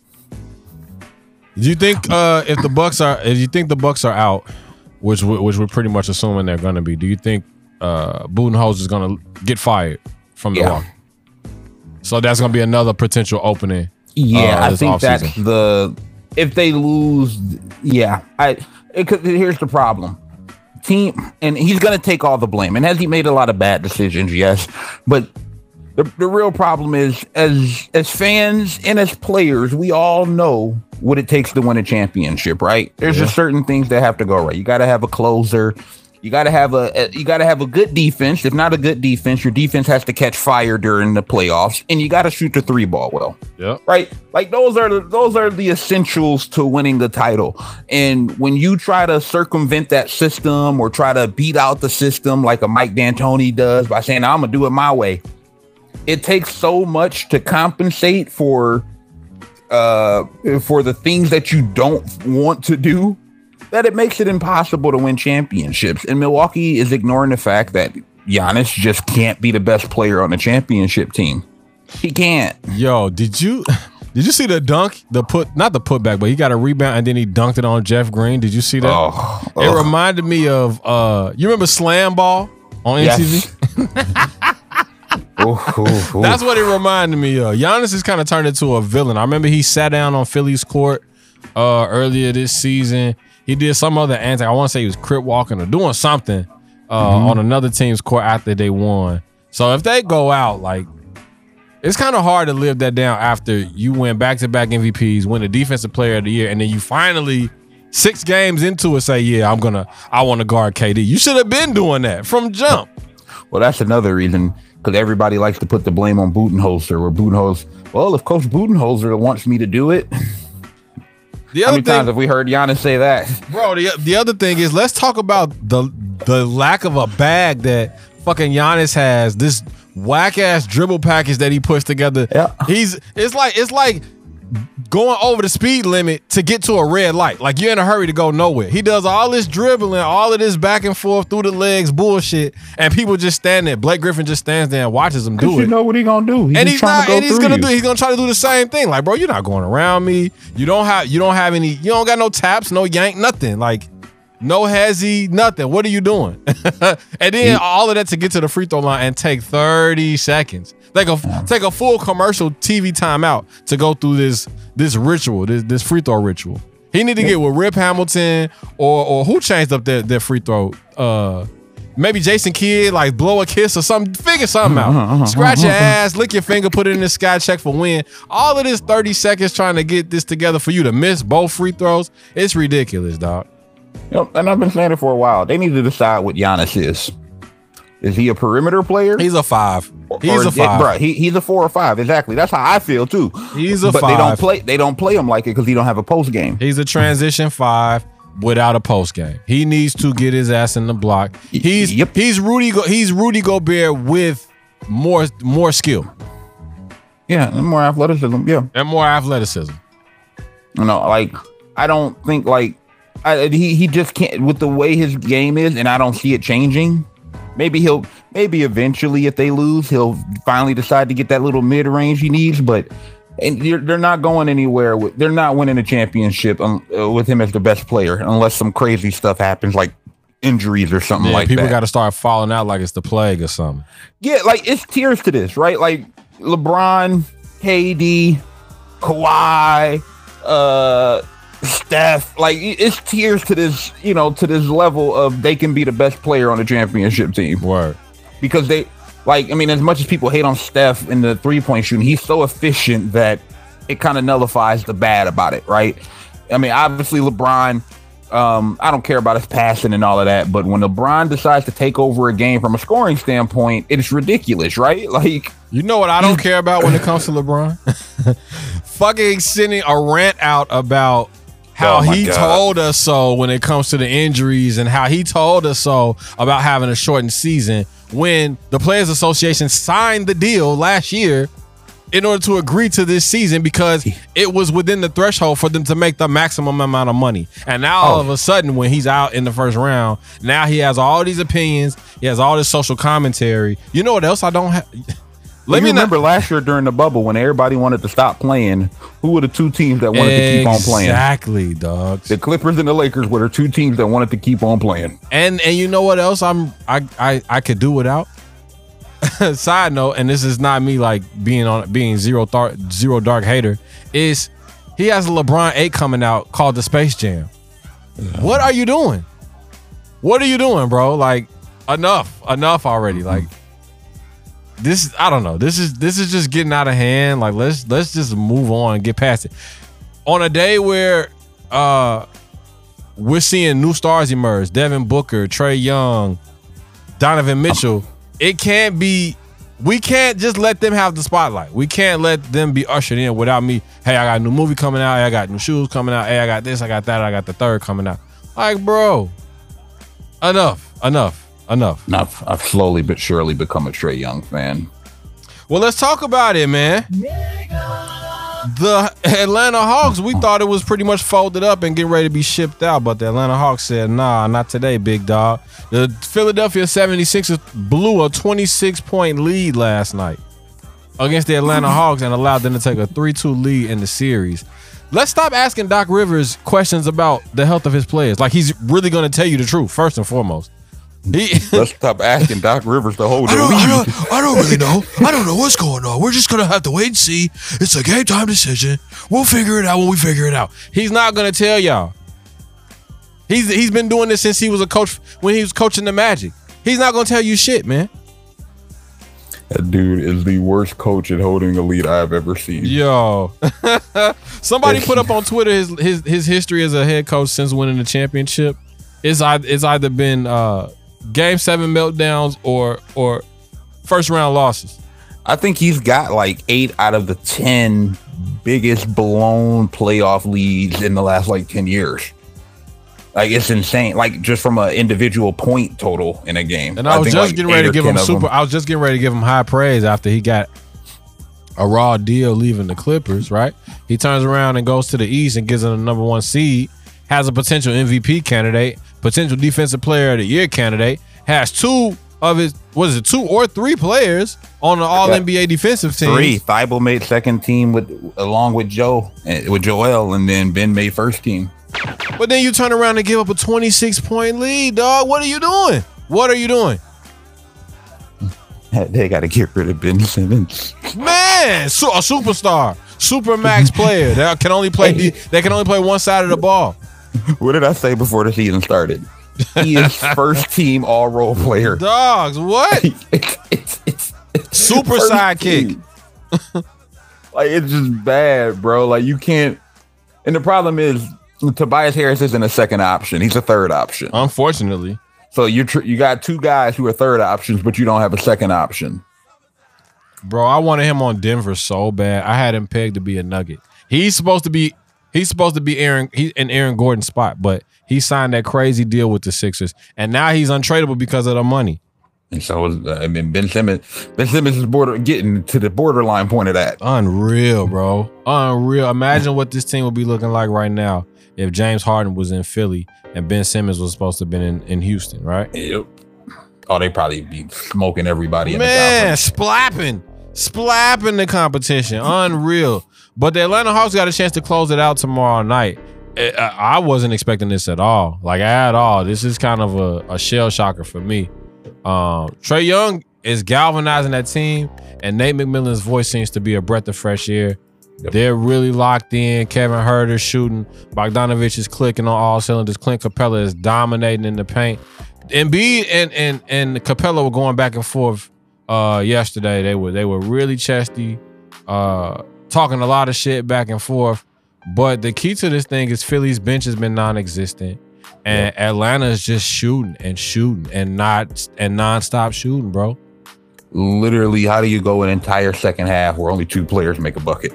Do you think uh, if the Bucks are, if you think the Bucks are out, which which we're pretty much assuming they're going to be, do you think uh, Budenholzer is going to get fired from Milwaukee? Yeah. So that's going to be another potential opening. Yeah, uh, I think that's the if they lose. Yeah, I. It could, here's the problem. Team, and he's going to take all the blame. And has he made a lot of bad decisions? Yes, but. The, the real problem is, as as fans and as players, we all know what it takes to win a championship, right? There's yeah. just certain things that have to go right. You got to have a closer. You got to have a, a you got to have a good defense. If not a good defense, your defense has to catch fire during the playoffs, and you got to shoot the three ball well. Yeah, right. Like those are the, those are the essentials to winning the title. And when you try to circumvent that system or try to beat out the system like a Mike D'Antoni does by saying, "I'm gonna do it my way," it takes so much to compensate for uh, for the things that you don't want to do that it makes it impossible to win championships. And Milwaukee is ignoring the fact that Giannis just can't be the best player on the championship team. He can't. Yo, did you did you see the dunk? The put not the putback, but he got a rebound and then he dunked it on Jeff Green. Did you see that? Oh, it oh. reminded me of uh, you remember Slam Ball on M T V? Yes. Ooh, ooh, ooh. That's what it reminded me of. Giannis has kind of turned into a villain. I remember he sat down on Philly's court uh, earlier this season. He did some other antic. I want to say he was crip walking or doing something uh, mm-hmm. on another team's court after they won. So if they go out, like, it's kind of hard to live that down after you win back-to-back M V Ps, win the Defensive Player of the Year, and then you finally six games into it say, "Yeah, I'm gonna, I want to guard K D." You should have been doing that from jump. Well, that's another reason. Because everybody likes to put the blame on Budenholzer, or Budenholzer. Well, if Coach Budenholzer wants me to do it, the how other many thing, times have we heard Giannis say that? Bro, the the other thing is, let's talk about the the lack of a bag that fucking Giannis has. This whack ass dribble package that he puts together. Yeah. He's it's like it's like going over the speed limit to get to a red light. Like you're in a hurry to go nowhere. He does all this dribbling, all of this back and forth through the legs bullshit, and people just stand there. Blake Griffin just stands there and watches him do it. You know what he gonna do? He's and he's not. To and he's gonna you. do. He's gonna try to do the same thing. Like, bro, you're not going around me. You don't have. You don't have any. You don't got no taps, no yank, nothing. Like, no hezzy, nothing. What are you doing? And then he, all of that to get to the free throw line and take thirty seconds. Like a yeah. take a full commercial T V timeout to go through this this ritual, this this free throw ritual. He need to get with Rip Hamilton or or who changed up their, their free throw. Uh, maybe Jason Kidd, like blow a kiss or something. Figure something out. Uh-huh, uh-huh, Scratch uh-huh, your ass, lick your finger, put it in the sky check for win. All of this thirty seconds trying to get this together for you to miss both free throws. It's ridiculous, dog. Yep, and I've been saying it for a while. They need to decide what Giannis is. Is he a perimeter player? He's a five. He's or, a five. Bro, he, he's a four or five. Exactly. That's how I feel too. He's a but five. But they don't play. They don't play him like it because he don't have a post game. He's a transition five without a post game. He needs to get his ass in the block. He's yep. he's Rudy. Go, he's Rudy Gobert with more more skill. Yeah, and more athleticism. Yeah, and more athleticism. You know, like I don't think like I, he he just can't with the way his game is, and I don't see it changing. Maybe he'll, maybe eventually if they lose, he'll finally decide to get that little mid range he needs. But and they're not going anywhere. With, they're not winning a championship um, uh, with him as the best player unless some crazy stuff happens, like injuries or something yeah, like people that. People got to start falling out like it's the plague or something. Yeah, like it's tiers to this, right? Like LeBron, K D, Kawhi, uh. Steph, like it's tiers to this, you know, to this level of they can be the best player on the championship team. Word. Because they, like, I mean, as much as people hate on Steph in the three-point shooting, he's so efficient that it kind of nullifies the bad about it, right? I mean, obviously LeBron, um, I don't care about his passing and all of that, but when LeBron decides to take over a game from a scoring standpoint, it's ridiculous, right? Like, you know what I don't care about when it comes to LeBron? Fucking sending a rant out about how oh he God. told us so when it comes to the injuries and how he told us so about having a shortened season when the Players Association signed the deal last year in order to agree to this season because it was within the threshold for them to make the maximum amount of money. And now all oh. of a sudden, when he's out in the first round, now he has all these opinions. He has all this social commentary. You know what else I don't have? Let you me remember not- last year during the bubble when everybody wanted to stop playing. Who were the two teams that wanted exactly, to keep on playing? Exactly, dogs. The Clippers and the Lakers were the two teams that wanted to keep on playing. And and you know what else I'm I I, I could do without? Side note, and this is not me like being on being zero thar- zero dark hater, is he has a LeBron eight coming out called the Space Jam. What are you doing? What are you doing, bro? Like enough, enough already. Like this, I don't know. This is this is just getting out of hand. Like let's let's just move on and get past it. On a day where uh we're seeing new stars emerge, Devin Booker, Trae Young, Donovan Mitchell. It can't be, we can't just let them have the spotlight. We can't let them be ushered in without me. Hey, I got a new movie coming out. Hey, I got new shoes coming out. Hey, I got this, I got that, I got the third coming out. Like, bro, enough, enough, enough. I've, I've slowly but surely become a Trae Young fan. Well, let's talk about it, man. The Atlanta Hawks, we thought it was pretty much folded up and getting ready to be shipped out, but the Atlanta Hawks said, nah, not today, big dog. The Philadelphia seventy-sixers blew a twenty-six point lead last night against the Atlanta Hawks and allowed them to take a three two lead in the series. Let's stop asking Doc Rivers questions about the health of his players. Like he's really going to tell you the truth, first and foremost. He, Let's stop asking Doc Rivers the whole I don't, I, don't, I don't really know. I don't know what's going on. We're just going to have to wait and see. It's a game time decision. We'll figure it out when we figure it out. He's not going to tell y'all. He's He's been doing this since he was a coach, when he was coaching the Magic. He's not going to tell you shit, man. That dude is the worst coach at holding a lead I've ever seen. Yo. Somebody put up on Twitter his, his, his history as a head coach since winning the championship. It's either, it's either been... Uh, Game seven meltdowns or or first round losses. I think he's got like eight out of the ten biggest blown playoff leads in the last like ten years. Like it's insane. Like just from an individual point total in a game. And I was I just like getting ready to give him super. I was just getting ready to give him high praise after he got a raw deal leaving the Clippers. Right? He turns around and goes to the East and gives them the number one seed. Has a potential M V P candidate. Potential defensive player of the year candidate, has two of his, what is it, two or three players on the all N B A defensive team. Three. Thibault made second team with along with Joe, with Joel, and then Ben made first team. But then you turn around and give up a twenty-six point lead, dog. What are you doing? What are you doing? They got to get rid of Ben Simmons. Man, so, a superstar, super max player that can only play hey. that can only play one side of the ball. What did I say before the season started? He is first team all role player. Dogs, what? it's, it's, it's, it's super sidekick. Like it's just bad, bro. Like you can't. And the problem is Tobias Harris isn't a second option. He's a third option. Unfortunately. So you tr- you got two guys who are third options, but you don't have a second option. Bro, I wanted him on Denver so bad. I had him pegged to be a Nugget. He's supposed to be. He's supposed to be Aaron, he in Aaron Gordon's spot, but he signed that crazy deal with the Sixers, and now he's untradeable because of the money. And so, uh, I mean, Ben Simmons, Ben Simmons is border getting to the borderline point of that. Unreal, bro. Unreal. Imagine what this team would be looking like right now if James Harden was in Philly and Ben Simmons was supposed to have been in, in Houston, right? Yep. Oh, they probably be smoking everybody in the Man, conference. splapping, splapping the competition. Unreal. But the Atlanta Hawks got a chance to close it out tomorrow night. I wasn't expecting this at all, like at all. This is kind of a, a shell shocker for me. Um, Trae Young is galvanizing that team, and Nate McMillan's voice seems to be a breath of fresh air. Yep. They're really locked in. Kevin Huerter shooting. Bogdanovich is clicking on all cylinders. Clint Capella is dominating in the paint. Embiid and and and Capella were going back and forth uh, yesterday. They were they were really chesty. Uh, talking a lot of shit back and forth, but the key to this thing is Philly's bench has been non-existent, and yeah. Atlanta is just shooting and shooting and not and non-stop shooting, bro. Literally, how do you go an entire second half where only two players make a bucket?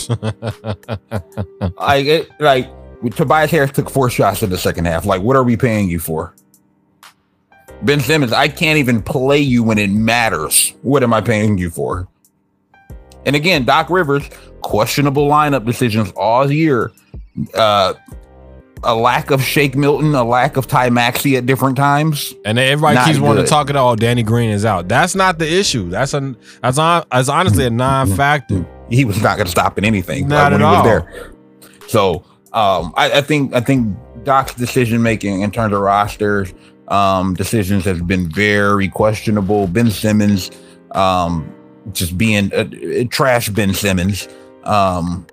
like, it, like Tobias Harris took four shots in the second half. Like, what are we paying you for? Ben Simmons, I can't even play you when it matters. What am I paying you for? And again, Doc Rivers, questionable lineup decisions all year. Uh, a lack of Shake Milton, a lack of Ty Maxey at different times. And everybody Not keeps wanting good. to talk about, oh, Danny Green is out. That's not the issue. That's a that's, on, that's honestly a non-factor. He was not going to stop at anything. Not when at he was all. there. So um, I, I think I think Doc's decision making in terms of rosters um, decisions has been very questionable. Ben Simmons um, just being a, a trash Ben Simmons. Um,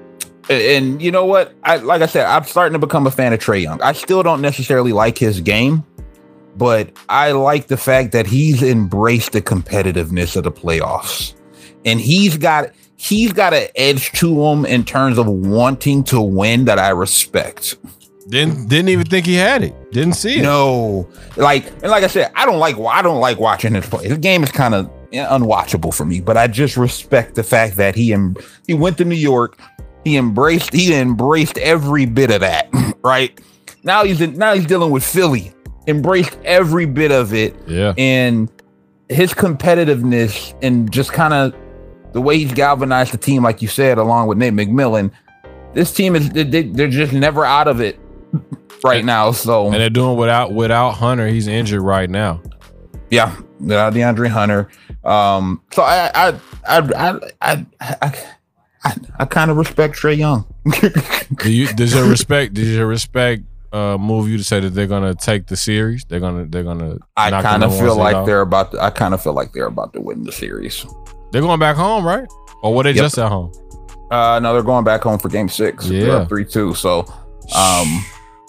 and you know what? I like I said, I'm starting to become a fan of Trae Young. I still don't necessarily like his game, but I like the fact that he's embraced the competitiveness of the playoffs, and he's got he's got an edge to him in terms of wanting to win that I respect. Didn't didn't even think he had it. Didn't see it. No, like and like I said, I don't like I don't like watching his play. His game is kind of unwatchable for me, but I just respect the fact that he em- he went to New York. He embraced he embraced every bit of that, right? Now he's in, now he's dealing with Philly. Embraced every bit of it. Yeah. And his competitiveness and just kind of the way he's galvanized the team, like you said, along with Nate McMillan, this team is they, they're just never out of it right now. So And they're doing without without Hunter. He's injured right now. yeah, without DeAndre Hunter. Um, so I I I I I I, I, I kind of respect Trae Young. Do you does your respect does your respect uh move you to say that they're gonna take the series? They're gonna they're gonna I knock the kind of number one feel seed like off? they're about to, I kind of feel like they're about to win the series. They're going back home, right? Or were they Yep. just at home? Uh, no, they're going back home for game six. Yeah. They're up three two. So, um,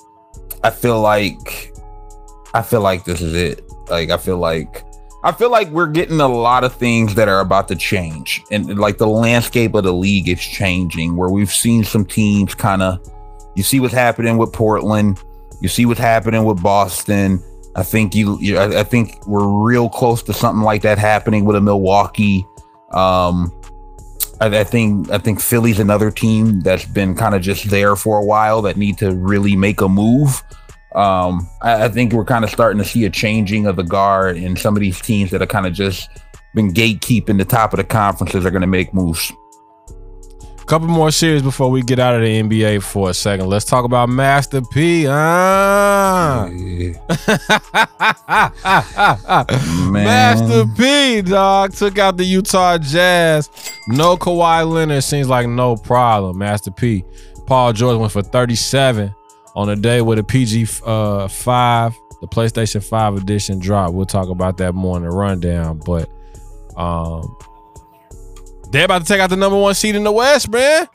I feel like, I feel like this is it. Like, I feel like, I feel like we're getting a lot of things that are about to change, and like the landscape of the league is changing. Where we've seen some teams kind of, you see what's happening with Portland, you see what's happening with Boston. I think you, you I, I think we're real close to something like that happening with a Milwaukee. Um, I, I think I think Philly's another team that's been kind of just there for a while that need to really make a move. Um, I, I think we're kind of starting to see a changing of the guard, and some of these teams that are kind of just been gatekeeping the top of the conferences are going to make moves. Couple more series before we get out of the N B A for a second. Let's talk about Master P. Ah. Master P, dog, took out the Utah Jazz. No Kawhi Leonard. Seems like no problem. Master P. Paul George went for thirty-seven on a day with a P G uh, five, the PlayStation five edition drop. We'll talk about that more in the rundown. But um, they're about to take out the number one seed in the West, man.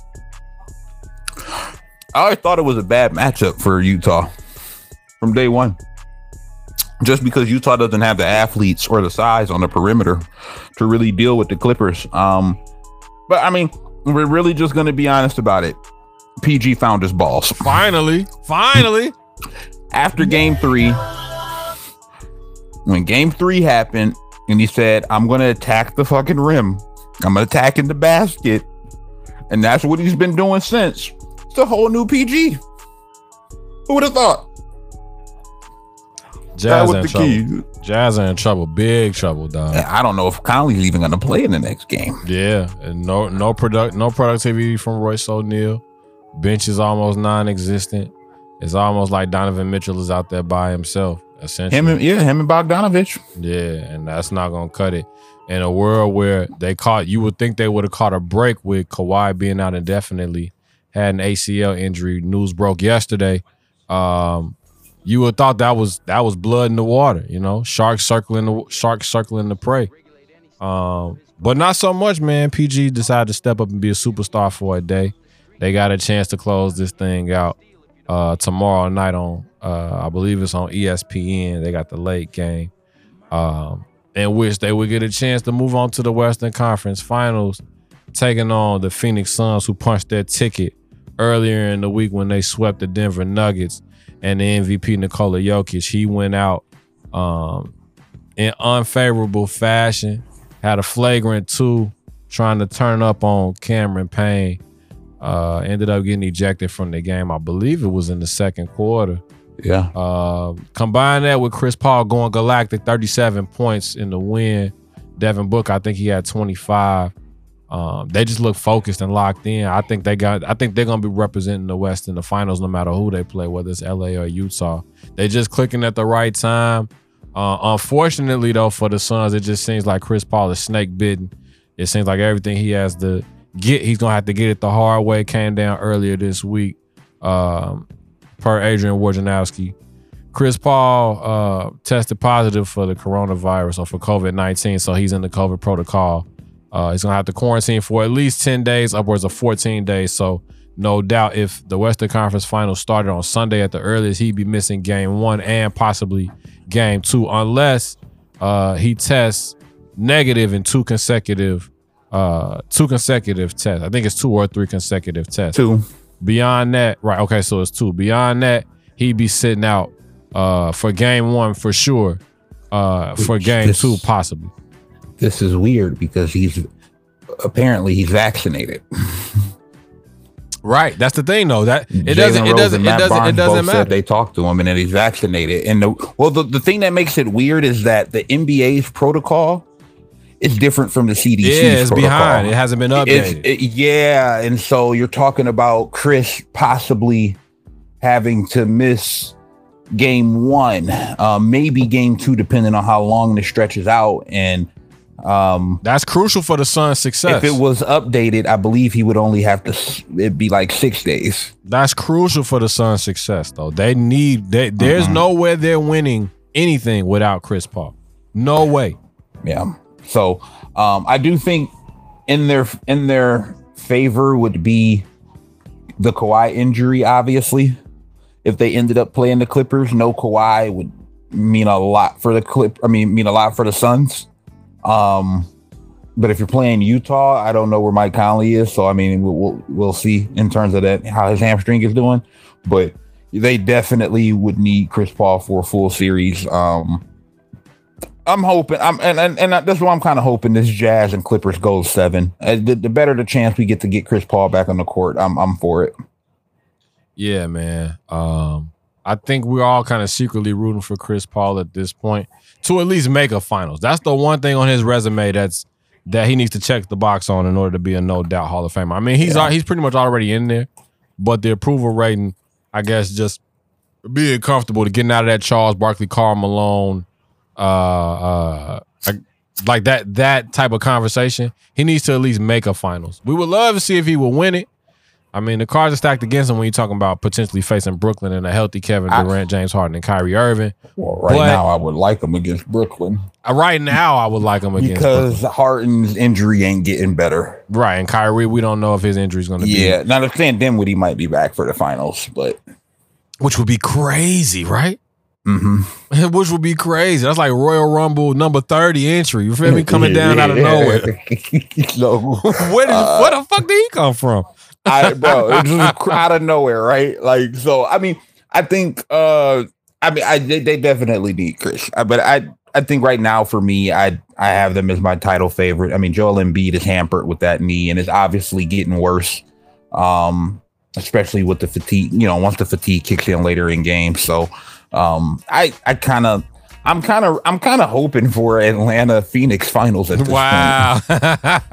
I always thought it was a bad matchup for Utah from day one. Just because Utah doesn't have the athletes or the size on the perimeter to really deal with the Clippers. Um, but I mean, we're really just going to be honest about it. P G found his balls. Finally, finally. After game three, when game three happened and he said, I'm going to attack the fucking rim. I'm attacking the basket. And that's what he's been doing since. It's a whole new P G. Who would have thought? Jazz That in was the trouble. key. Jazz are in trouble. Big trouble, dog. I don't know if Conley's even going to play in the next game. Yeah, and no no product no productivity from Royce O'Neal. Bench is almost non-existent. It's almost like Donovan Mitchell is out there by himself, essentially. Him and yeah, him and Bogdanovich. Yeah, and that's not gonna cut it. In a world where they caught, you would think they would have caught a break with Kawhi being out indefinitely, had an A C L injury. News broke yesterday. Um, you would have thought that was that was blood in the water, you know, sharks circling the sharks circling the prey. Um, but not so much, man. P G decided to step up and be a superstar for a day. They got a chance to close this thing out uh, tomorrow night on, uh, I believe it's on E S P N. They got the late game, um, in which they would get a chance to move on to the Western Conference Finals, taking on the Phoenix Suns, who punched their ticket earlier in the week when they swept the Denver Nuggets. And the M V P, Nikola Jokic, he went out um, in unfavorable fashion, had a flagrant two, trying to turn up on Cameron Payne. Uh, ended up getting ejected from the game. I believe it was in the second quarter. Yeah. Uh, combine that with Chris Paul going galactic, thirty-seven points in the win. Devin Booker, I think he had twenty-five. Um, they just look focused and locked in. I think they got. I think they're gonna be representing the West in the finals, no matter who they play, whether it's L A or Utah. They just clicking at the right time. Uh, unfortunately, though, for the Suns, it just seems like Chris Paul is snake bitten. It seems like everything he has to get, he's gonna have to get it the hard way. Came down earlier this week, um, per Adrian Wojnarowski. Chris Paul uh, tested positive for the coronavirus or for COVID nineteen, so he's in the COVID protocol. Uh, he's gonna have to quarantine for at least ten days, upwards of fourteen days. So no doubt, if the Western Conference Finals started on Sunday at the earliest, he'd be missing Game One and possibly Game Two, unless uh, he tests negative in two consecutive, uh, two consecutive tests. I think it's two or three consecutive tests. Two. Beyond that, right? Okay, so it's two. Beyond that, he'd be sitting out uh, for Game One for sure. Uh, for Game this, Two, possibly. This is weird because he's apparently he's vaccinated. Right, that's the thing, though. That it Jalen doesn't, it Rose doesn't, and it Matt doesn't, Barnes it doesn't both matter. said they talked to him and that he's vaccinated. And the well, the, the thing that makes it weird is that the N B A's protocol is different from the C D C's Yeah, it's protocol. behind. It hasn't been updated. It, yeah, and so you're talking about Chris possibly having to miss Game One, uh, maybe Game Two, depending on how long this stretches out. And um, that's crucial for the Suns' success. if it was updated, I believe he would only have to. It'd be like six days. That's crucial for the Suns' success, though. They need. They, there's Mhm. no way they're winning anything without Chris Paul. No way. Yeah. So um, I do think in their in their favor would be the Kawhi injury. Obviously, if they ended up playing the Clippers, no Kawhi would mean a lot for the Clip. I mean, mean a lot for the Suns. Um, but if you're playing Utah, I don't know where Mike Conley is. So I mean, we'll we'll, we'll see in terms of that how his hamstring is doing. But they definitely would need Chris Paul for a full series. Um, I'm hoping. I'm and and, and that's what I'm kind of hoping. This Jazz and Clippers goes seven. Uh, the, the better the chance we get to get Chris Paul back on the court, I'm I'm for it. Yeah, man. Um, I think we're all kind of secretly rooting for Chris Paul at this point to at least make a finals. That's the one thing on his resume that's that he needs to check the box on in order to be a no doubt Hall of Famer. I mean, he's Yeah. he's pretty much already in there, but the approval rating, I guess, just being comfortable to getting out of that Charles Barkley, Karl Malone, uh, uh, like that that type of conversation. He needs to at least make a finals. We would love to see if he will win it. I mean, the cards are stacked against him when you're talking about potentially facing Brooklyn and a healthy Kevin Durant, James Harden, and Kyrie Irving. Well, right But- now, I would like him against Brooklyn Uh, Right now, I would like him against because Brooklyn. Harden's injury ain't getting better. Right, and Kyrie, we don't know if his injury is going to be. Yeah, now they're saying Dinwiddie might be back for the finals, but Which would be crazy, right? mm-hmm. Which would be crazy. That's like Royal Rumble number thirty entry. You feel me? Coming down out of nowhere. So, Where, did, uh, where the fuck did he come from? I, bro, it just out of nowhere, right? Like, so I mean, I think, uh, I mean, I they, they definitely need Chris, I, but I, I think right now for me, I, I have them as my title favorite. I mean, Joel Embiid is hampered with that knee, and it's obviously getting worse, um, especially with the fatigue. You know, once the fatigue kicks in later in games. So, um, I, I kind of. I'm kind of I'm kind of hoping for Atlanta Phoenix finals at this Wow. point.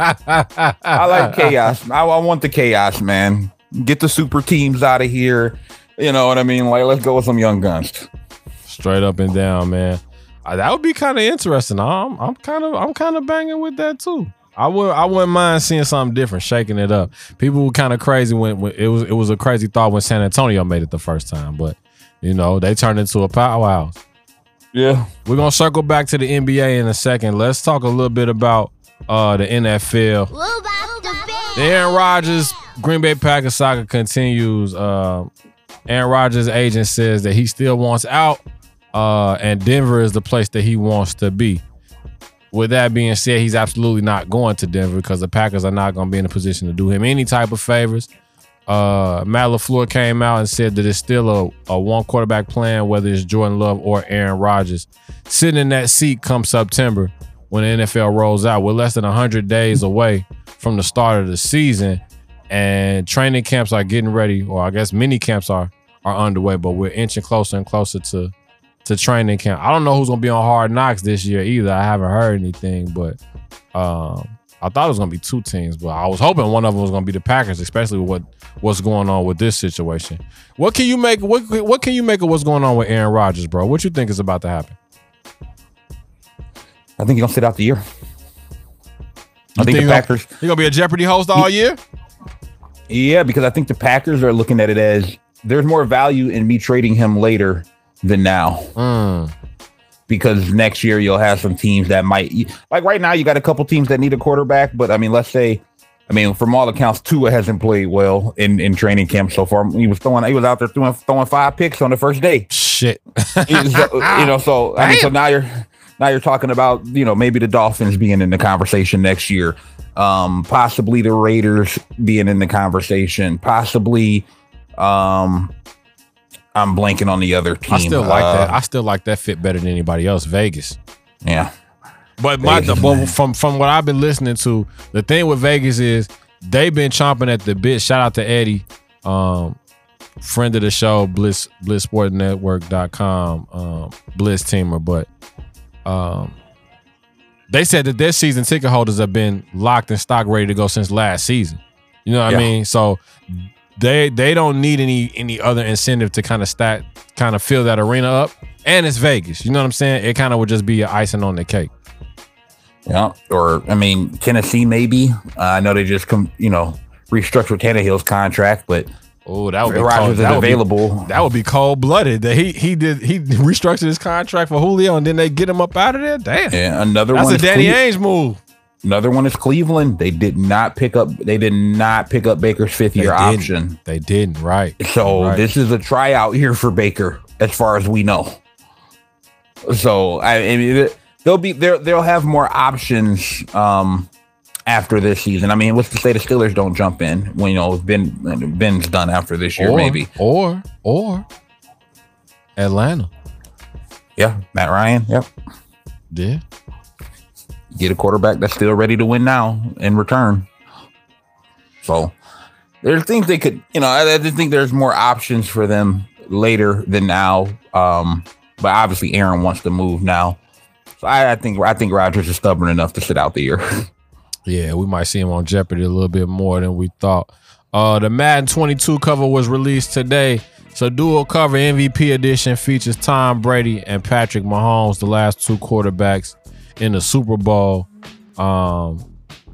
I like chaos. I, I want the chaos, man. Get the super teams out of here. You know what I mean? Like, let's go with some young guns. Straight up and down, man. Uh, that would be kind of interesting. I'm I'm kind of I'm kind of banging with that too. I would I wouldn't mind seeing something different, shaking it up. People were kind of crazy when, when it was it was a crazy thought when San Antonio made it the first time, but you know they turned into a powerhouse. Yeah. We're gonna circle back to the N B A in a second. Let's talk a little bit about uh, the N F L. The Aaron Rodgers Green Bay Packers saga continues. Uh, Aaron Rodgers' agent says that he still wants out, uh, and Denver is the place that he wants to be. With that being said, he's absolutely not going to Denver because the Packers are not going to be in a position to do him any type of favors. Uh, Matt LaFleur came out and said that it's still a, a one quarterback plan, whether it's Jordan Love or Aaron Rodgers. Sitting in that seat come September when the N F L rolls out. We're less than one hundred days away from the start of the season, and training camps are getting ready, or I guess mini camps are are underway, but we're inching closer and closer to to training camp. I don't know who's gonna be on Hard Knocks this year either. I haven't heard anything, but um, I thought it was gonna be two teams, but I was hoping one of them was gonna be the Packers, especially with what what's going on with this situation. What can you make? What what can you make of what's going on with Aaron Rodgers, bro? What you think is about to happen? I think he's gonna sit out the year. I You think the gonna- Packers. He gonna be a Jeopardy host all year? Yeah, because I think the Packers are looking at it as there's more value in me trading him later than now. Mm. Because next year you'll have some teams that might, like right now you got a couple teams that need a quarterback, but I mean, let's say, I mean, from all accounts, Tua hasn't played well in, in training camp so far. He was throwing, he was out there throwing, throwing five picks on the first day. Shit. So, you know, so I mean, so now you're now you're talking about, you know, maybe the Dolphins being in the conversation next year, um, possibly the Raiders being in the conversation, possibly. Um, I'm blanking on the other team. I still like uh, that. I still like that fit better than anybody else. Vegas. Yeah. But my Vegas, but man. from from what I've been listening to, the thing with Vegas is they've been chomping at the bit. Shout out to Eddie, um, friend of the show, Bliss Bliss Sport Network dot com, um, Bliss teamer. But um, they said that their season ticket holders have been locked in stock, ready to go since last season. You know what Yeah. I mean? So they they don't need any any other incentive to kind of stat kind of fill that arena up. And it's Vegas. You know what I'm saying? It kind of would just be an icing on the cake. Yeah, or I mean Tennessee maybe. Uh, I know they just come, you know, restructured Tannehill's contract, but Oh, that would be Rodgers cold. is That would be, available. that would be cold blooded. That he he did he restructured his contract for Julio and then they get him up out of there. Damn, Yeah, another that's one. a is Danny Cle- Ainge move. Another one is Cleveland. They did not pick up. They did not pick up Baker's fifth They year didn't. option. They didn't, right? So Right. this is a tryout here for Baker, as far as we know. So I, I mean, it- they'll be there. They'll have more options um, after this season. I mean, what's to say the Steelers don't jump in when you know Ben Ben's done after this year, or, maybe. or or Atlanta. Yeah, Matt Ryan. Yep, Yeah, get a quarterback that's still ready to win now in return. So there's things they could, you know, I, I just think there's more options for them later than now. Um, but obviously, Aaron wants to move now. So I, I think I think Rodgers is stubborn enough to sit out the year. yeah. We might see him on Jeopardy a little bit more than we thought. Uh, the Madden twenty-two cover was released today. So dual cover M V P edition features Tom Brady and Patrick Mahomes, the last two quarterbacks in the Super Bowl. Um,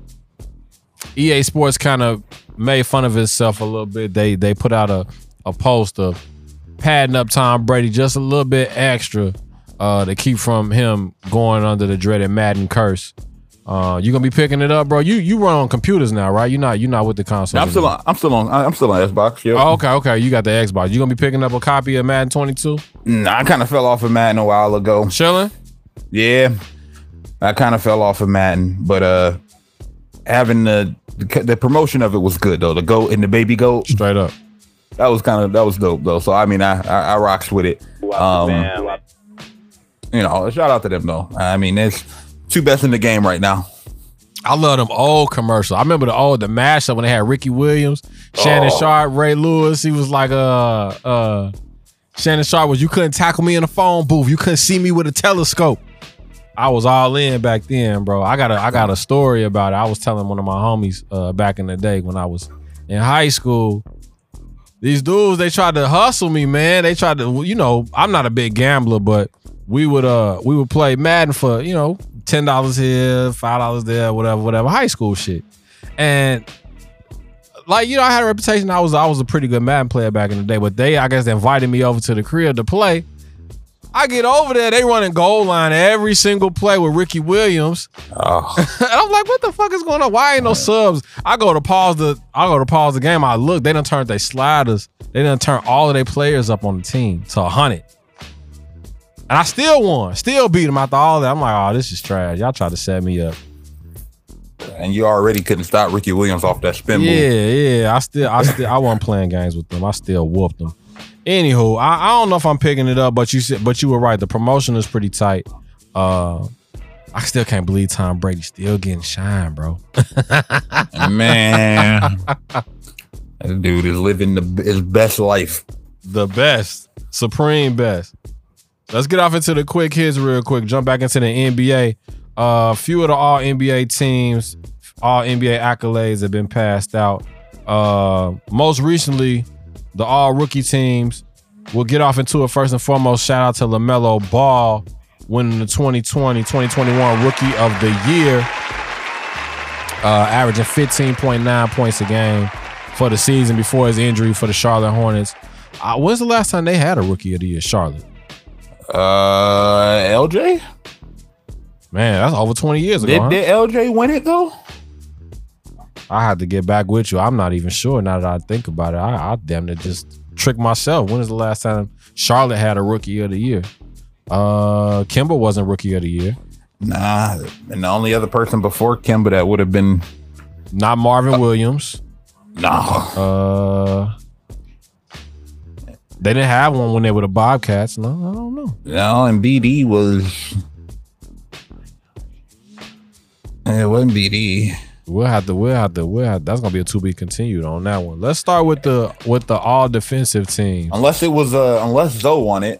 E A Sports kind of made fun of itself a little bit. They they put out a, a post of padding up Tom Brady just a little bit extra uh, to keep from him going under the dreaded Madden curse. Uh, you gonna be picking it up, bro? You you run on computers now, right? You're not you're not with the console. I'm still on. I'm still on. I'm still on Xbox. Yeah. Oh, okay, okay. You got the Xbox. You gonna be picking up a copy of Madden twenty-two? Nah, I kind of fell off of Madden a while ago. Chilling? Yeah, I kind of fell off of Madden, but uh, having the the promotion of it was good though. The goat and the baby goat, Straight up. that was kind of that was dope though. So I mean, I I, I rocks with it. Um, you know, shout out to them though. I mean, it's two best in the game right now. I love them old commercials. I remember the old the mashup when they had Ricky Williams, Shannon Oh. Sharp, Ray Lewis. He was like uh uh Shannon Sharp was you couldn't tackle me in a phone booth. You couldn't see me with a telescope. I was all in back then, bro. I got a I got a story about it. I was telling one of my homies uh back in the day when I was in high school. These dudes, they tried to hustle me, man. They tried to, you know, I'm not a big gambler, but we would uh we would play Madden for, you know, ten dollars here, five dollars there, whatever, whatever, high school shit. And like, you know, I had a reputation. I was I was a pretty good Madden player back in the day, but they, I guess, invited me over to the crib to play. I get over there, they running goal line every single play with Ricky Williams. Oh, And I'm like, what the fuck is going on? Why ain't no subs? I go to pause the I go to pause the game. I look, they done turned their sliders. They done turned all of their players up on the team to a hundred. And I still won. Still beat them after all that. I'm like, oh, this is trash. Y'all tried to set me up. and you already couldn't stop Ricky Williams off that spin Yeah, move. yeah. I still I still I wasn't playing games with them. I still whooped them. Anywho, I, I don't know if I'm picking it up, but you said but you were right. The promotion is pretty tight. Uh I still can't believe Tom Brady still getting shine, bro. Man, that dude is living the, his best life. The best. Supreme best. Let's get off into the quick hits real quick. Jump back into the N B A. A uh, few of the all N B A teams, all N B A accolades have been passed out. Uh, most recently, the all rookie teams. We'll get off into it first and foremost. Shout out to LaMelo Ball winning the twenty twenty twenty twenty-one Rookie of the Year, uh, averaging fifteen point nine points a game for the season before his injury for the Charlotte Hornets. Uh, when's the last time they had a Rookie of the Year, Charlotte? Uh, L J? Man, that's over twenty years ago. Did, huh? did L J win it though? I had to get back with you. I'm not even sure now that I think about it. I, I damn near just tricked myself. When is the last time Charlotte had a Rookie of the Year? Uh, Kemba wasn't Rookie of the Year. Nah, and the only other person before Kemba that would have been not Marvin uh, Williams. No. Uh, they didn't have one when they were the Bobcats. No, I don't know. No, and B D was. It wasn't B D. We'll have to. We'll have to. We'll have, that's gonna be a to be continued on that one. Let's start with the with the all defensive team. Unless it was uh unless Zoe won it.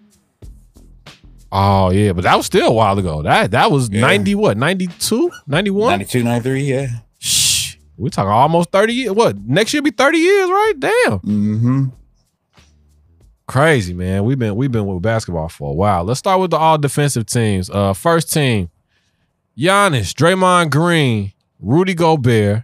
Oh yeah, but that was still a while ago. That that was yeah. ninety what? ninety-two? ninety-one? ninety-two, ninety-three, yeah. Shh. We talking almost thirty years. What? Next year be thirty years, right? Damn. Mm-hmm. Crazy, man. We've been we've been with basketball for a while. Let's start with the all defensive teams. Uh, first team: Giannis, Draymond Green, Rudy Gobert,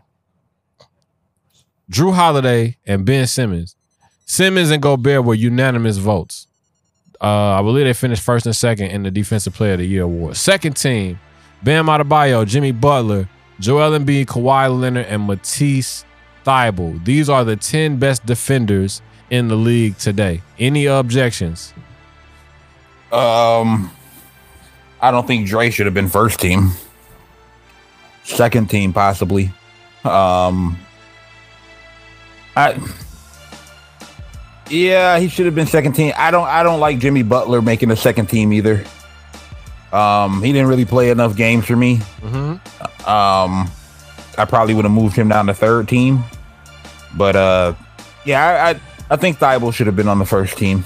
Drew Holiday, and Ben Simmons. Simmons and Gobert were unanimous votes. Uh, I believe they finished first and second in the Defensive Player of the Year award. Second team: Bam Adebayo, Jimmy Butler, Joel Embiid, Kawhi Leonard, and Matisse Thybulle. These are the ten best defenders in the league today. Any objections? Um, I don't think Dre should have been first team. Second team, possibly. Um, I, yeah, he should have been second team. I don't, I don't like Jimmy Butler making a second team either. Um, he didn't really play enough games for me. Mm-hmm. Um, I probably would have moved him down to third team, but uh, yeah, I, I, I think Thybulle should have been on the first team.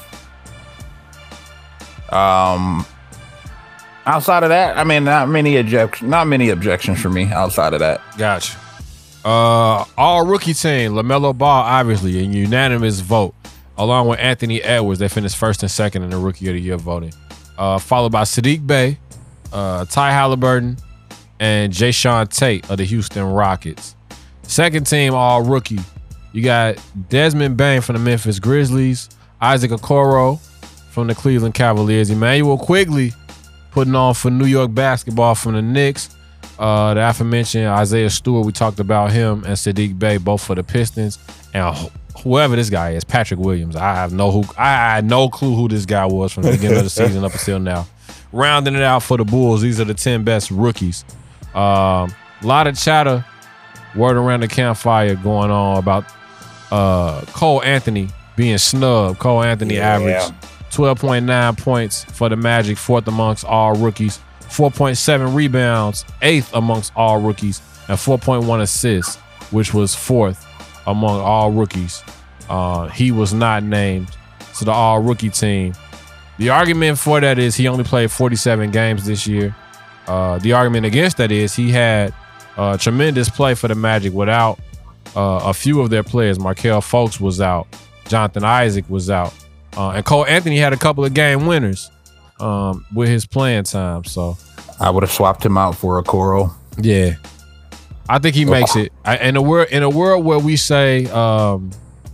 Um. Outside of that, I mean, not many object, not many objections for me. Outside of that, gotcha. Uh, all rookie team: LaMelo Ball, obviously, a unanimous vote, along with Anthony Edwards. They finished first and second in the Rookie of the Year voting. Uh, followed by Sadiq Bey, uh, Ty Halliburton, and Jayshawn Tate of the Houston Rockets. Second team, all rookie. You got Desmond Bane from the Memphis Grizzlies, Isaac Okoro from the Cleveland Cavaliers, Emmanuel Quigley putting on for New York basketball from the Knicks. Uh, the aforementioned Isaiah Stewart, we talked about him, and Sadiq Bey, both for the Pistons. And wh- whoever this guy is, Patrick Williams. I have no who I had no clue who this guy was from the beginning of the season up until now. Rounding it out for the Bulls, these are the ten best rookies. A um, lot of chatter, word around the campfire going on about uh, Cole Anthony being snubbed. Cole Anthony yeah. averaged twelve point nine points for the Magic, fourth amongst all rookies, four point seven rebounds, eighth amongst all rookies, and four point one assists, which was fourth among all rookies. Uh, he was not named to the all rookie team. The argument for that is he only played forty-seven games this year. Uh, the argument against that is he had uh, tremendous play for the Magic without uh, a few of their players. Markelle Fultz was out. Jonathan Isaac was out. Uh, and Cole Anthony had a couple of game winners um, with his playing time. So I would have swapped him out for Okoro. Yeah, I think he makes it. I, in a world in a world where we say um,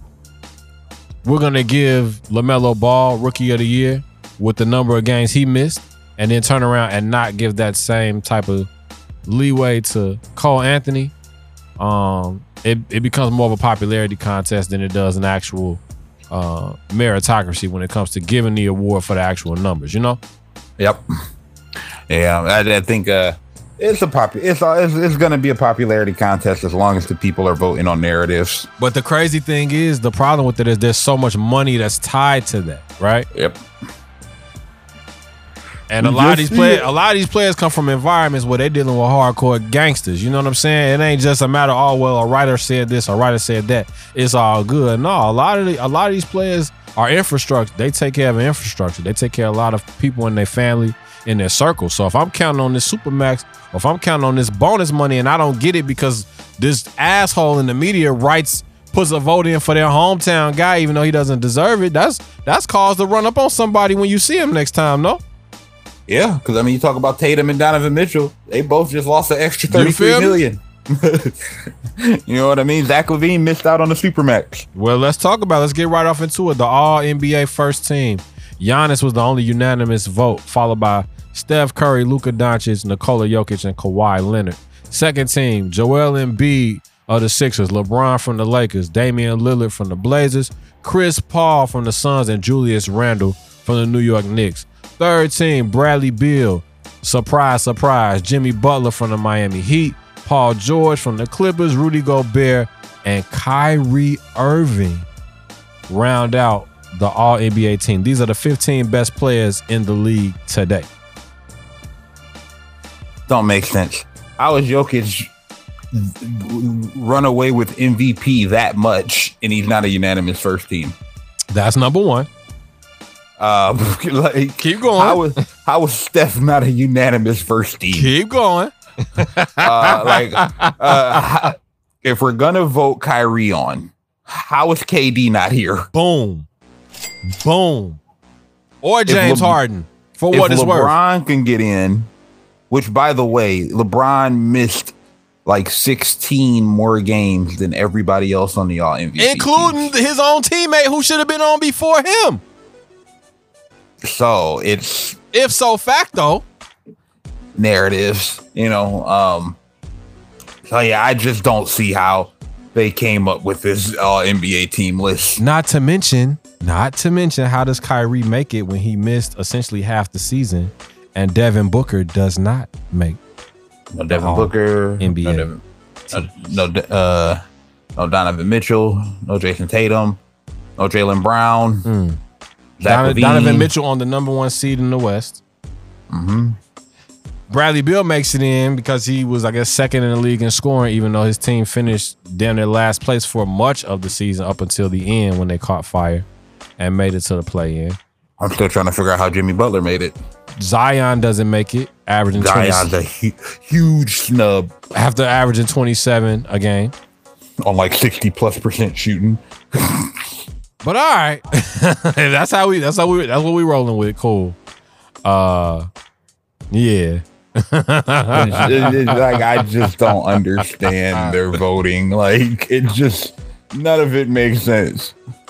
we're gonna give LaMelo Ball Rookie of the Year with the number of games he missed, and then turn around and not give that same type of leeway to Cole Anthony, um, it it becomes more of a popularity contest than it does an actual uh meritocracy when it comes to giving the award for the actual numbers, you know. Yep. Yeah, I, I think uh it's a pop it's, a, it's it's gonna be a popularity contest as long as the people are voting on narratives. But the crazy thing is, the problem with it is there's so much money that's tied to that, right? Yep. And a lot of these players, a lot of these players come from environments where they're dealing with hardcore gangsters. You know what I'm saying? It ain't just a matter of, oh well, a writer said this, a writer said that. It's all good. No, a lot of the, a lot of these players are infrastructure. They take care of infrastructure. They take care of a lot of people in their family, in their circle. So if I'm counting on this Supermax, or if I'm counting on this bonus money and I don't get it because this asshole in the media writes, puts a vote in for their hometown guy, even though he doesn't deserve it, that's that's cause to run up on somebody when you see him next time, no? Yeah, because I mean, you talk about Tatum and Donovan Mitchell, they both just lost an extra thirty-three million. You know what I mean? Zach LaVine missed out on the Supermax. Well, let's talk about it. Let's get right off into it. The All N B A first team. Giannis was the only unanimous vote, followed by Steph Curry, Luka Doncic, Nikola Jokic, and Kawhi Leonard. Second team, Joel Embiid of the Sixers, LeBron from the Lakers, Damian Lillard from the Blazers, Chris Paul from the Suns, and Julius Randle from the New York Knicks. Third team, Bradley Beal, surprise, surprise, Jimmy Butler from the Miami Heat, Paul George from the Clippers, Rudy Gobert, and Kyrie Irving round out the All N B A team. These are the fifteen best players in the league today. Don't make sense. How is Jokic run away with M V P that much and he's not a unanimous first team? That's number one. Uh, like, Keep going. How was, how was Steph not a unanimous first team? Keep going. uh, like, uh, if we're gonna vote Kyrie on, how is K D not here? Boom. Boom. Or James Le- Harden, for what it's LeBron worth. LeBron can get in, which, by the way, LeBron missed like sixteen more games than everybody else on the All N B A, including team. his own teammate who should have been on before him. So it's if so facto narratives, you know. Um, so yeah, I just don't see how they came up with this All N B A team list. Not to mention, not to mention, how does Kyrie make it when he missed essentially half the season, and Devin Booker does not make? No Devin Booker, N B A, no, Devin, no, no, uh, no Donovan Mitchell, no Jason Tatum, no Jaylen Brown. Mm. Zach Donovan, Donovan Mitchell on the number one seed in the West. Mm-hmm. Bradley Beal makes it in because he was, I guess, second in the league in scoring, even though his team finished down their last place for much of the season up until the end when they caught fire and made it to the play-in. I'm still trying to figure out how Jimmy Butler made it. Zion doesn't make it, averaging Zion's a hu- huge snub after averaging twenty-seven a game on like sixty plus percent shooting. But all right, that's how we. That's how we. That's what we rolling with. Cool. Uh, yeah. it's, it's like I just don't understand their voting. Like it just none of it makes sense.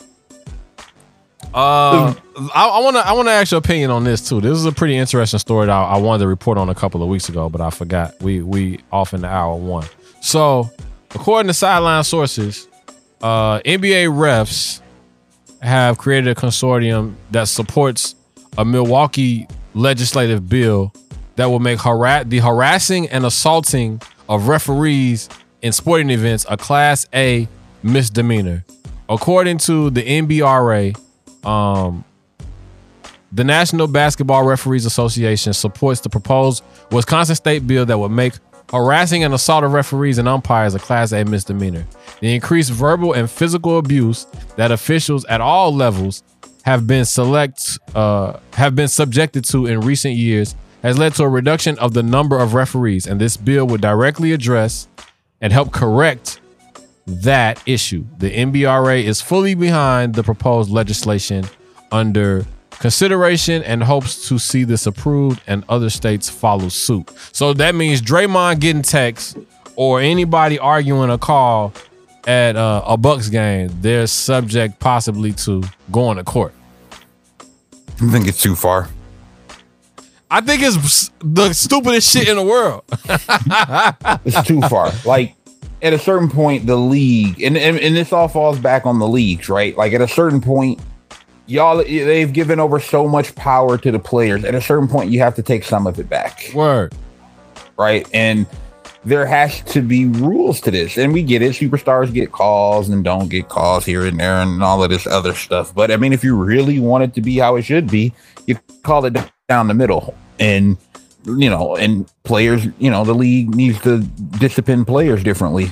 Uh, I want to. I want to ask your opinion on this too. This is a pretty interesting story that I, I wanted to report on a couple of weeks ago, but I forgot. We we off in the hour one. So, according to sideline sources, uh, N B A refs have created a consortium that supports a Milwaukee legislative bill that will make harass the harassing and assaulting of referees in sporting events a Class A misdemeanor. According to the N B R A, um, the National Basketball Referees Association supports the proposed Wisconsin state bill that would make harassing and assault of referees and umpires a Class A misdemeanor. The increased verbal and physical abuse that officials at all levels have been select uh, have been subjected to in recent years has led to a reduction of the number of referees, and this bill would directly address and help correct that issue. The N B R A is fully behind the proposed legislation under consideration and hopes to see this approved and other states follow suit. So that means Draymond getting texts or anybody arguing a call at uh, a Bucks game, they're subject possibly to going to court. I think it's too far. I think it's the stupidest shit in the world. It's too far. Like at a certain point, the league, and, and, and this all falls back on the leagues, right? Like at a certain point, y'all, they've given over so much power to the players. At a certain point, you have to take some of it back. Word. Right. And there has to be rules to this. And we get it. Superstars get calls and don't get calls here and there and all of this other stuff. But I mean, if you really want it to be how it should be, you call it down the middle. and you know, and players, you know, the league needs to discipline players differently.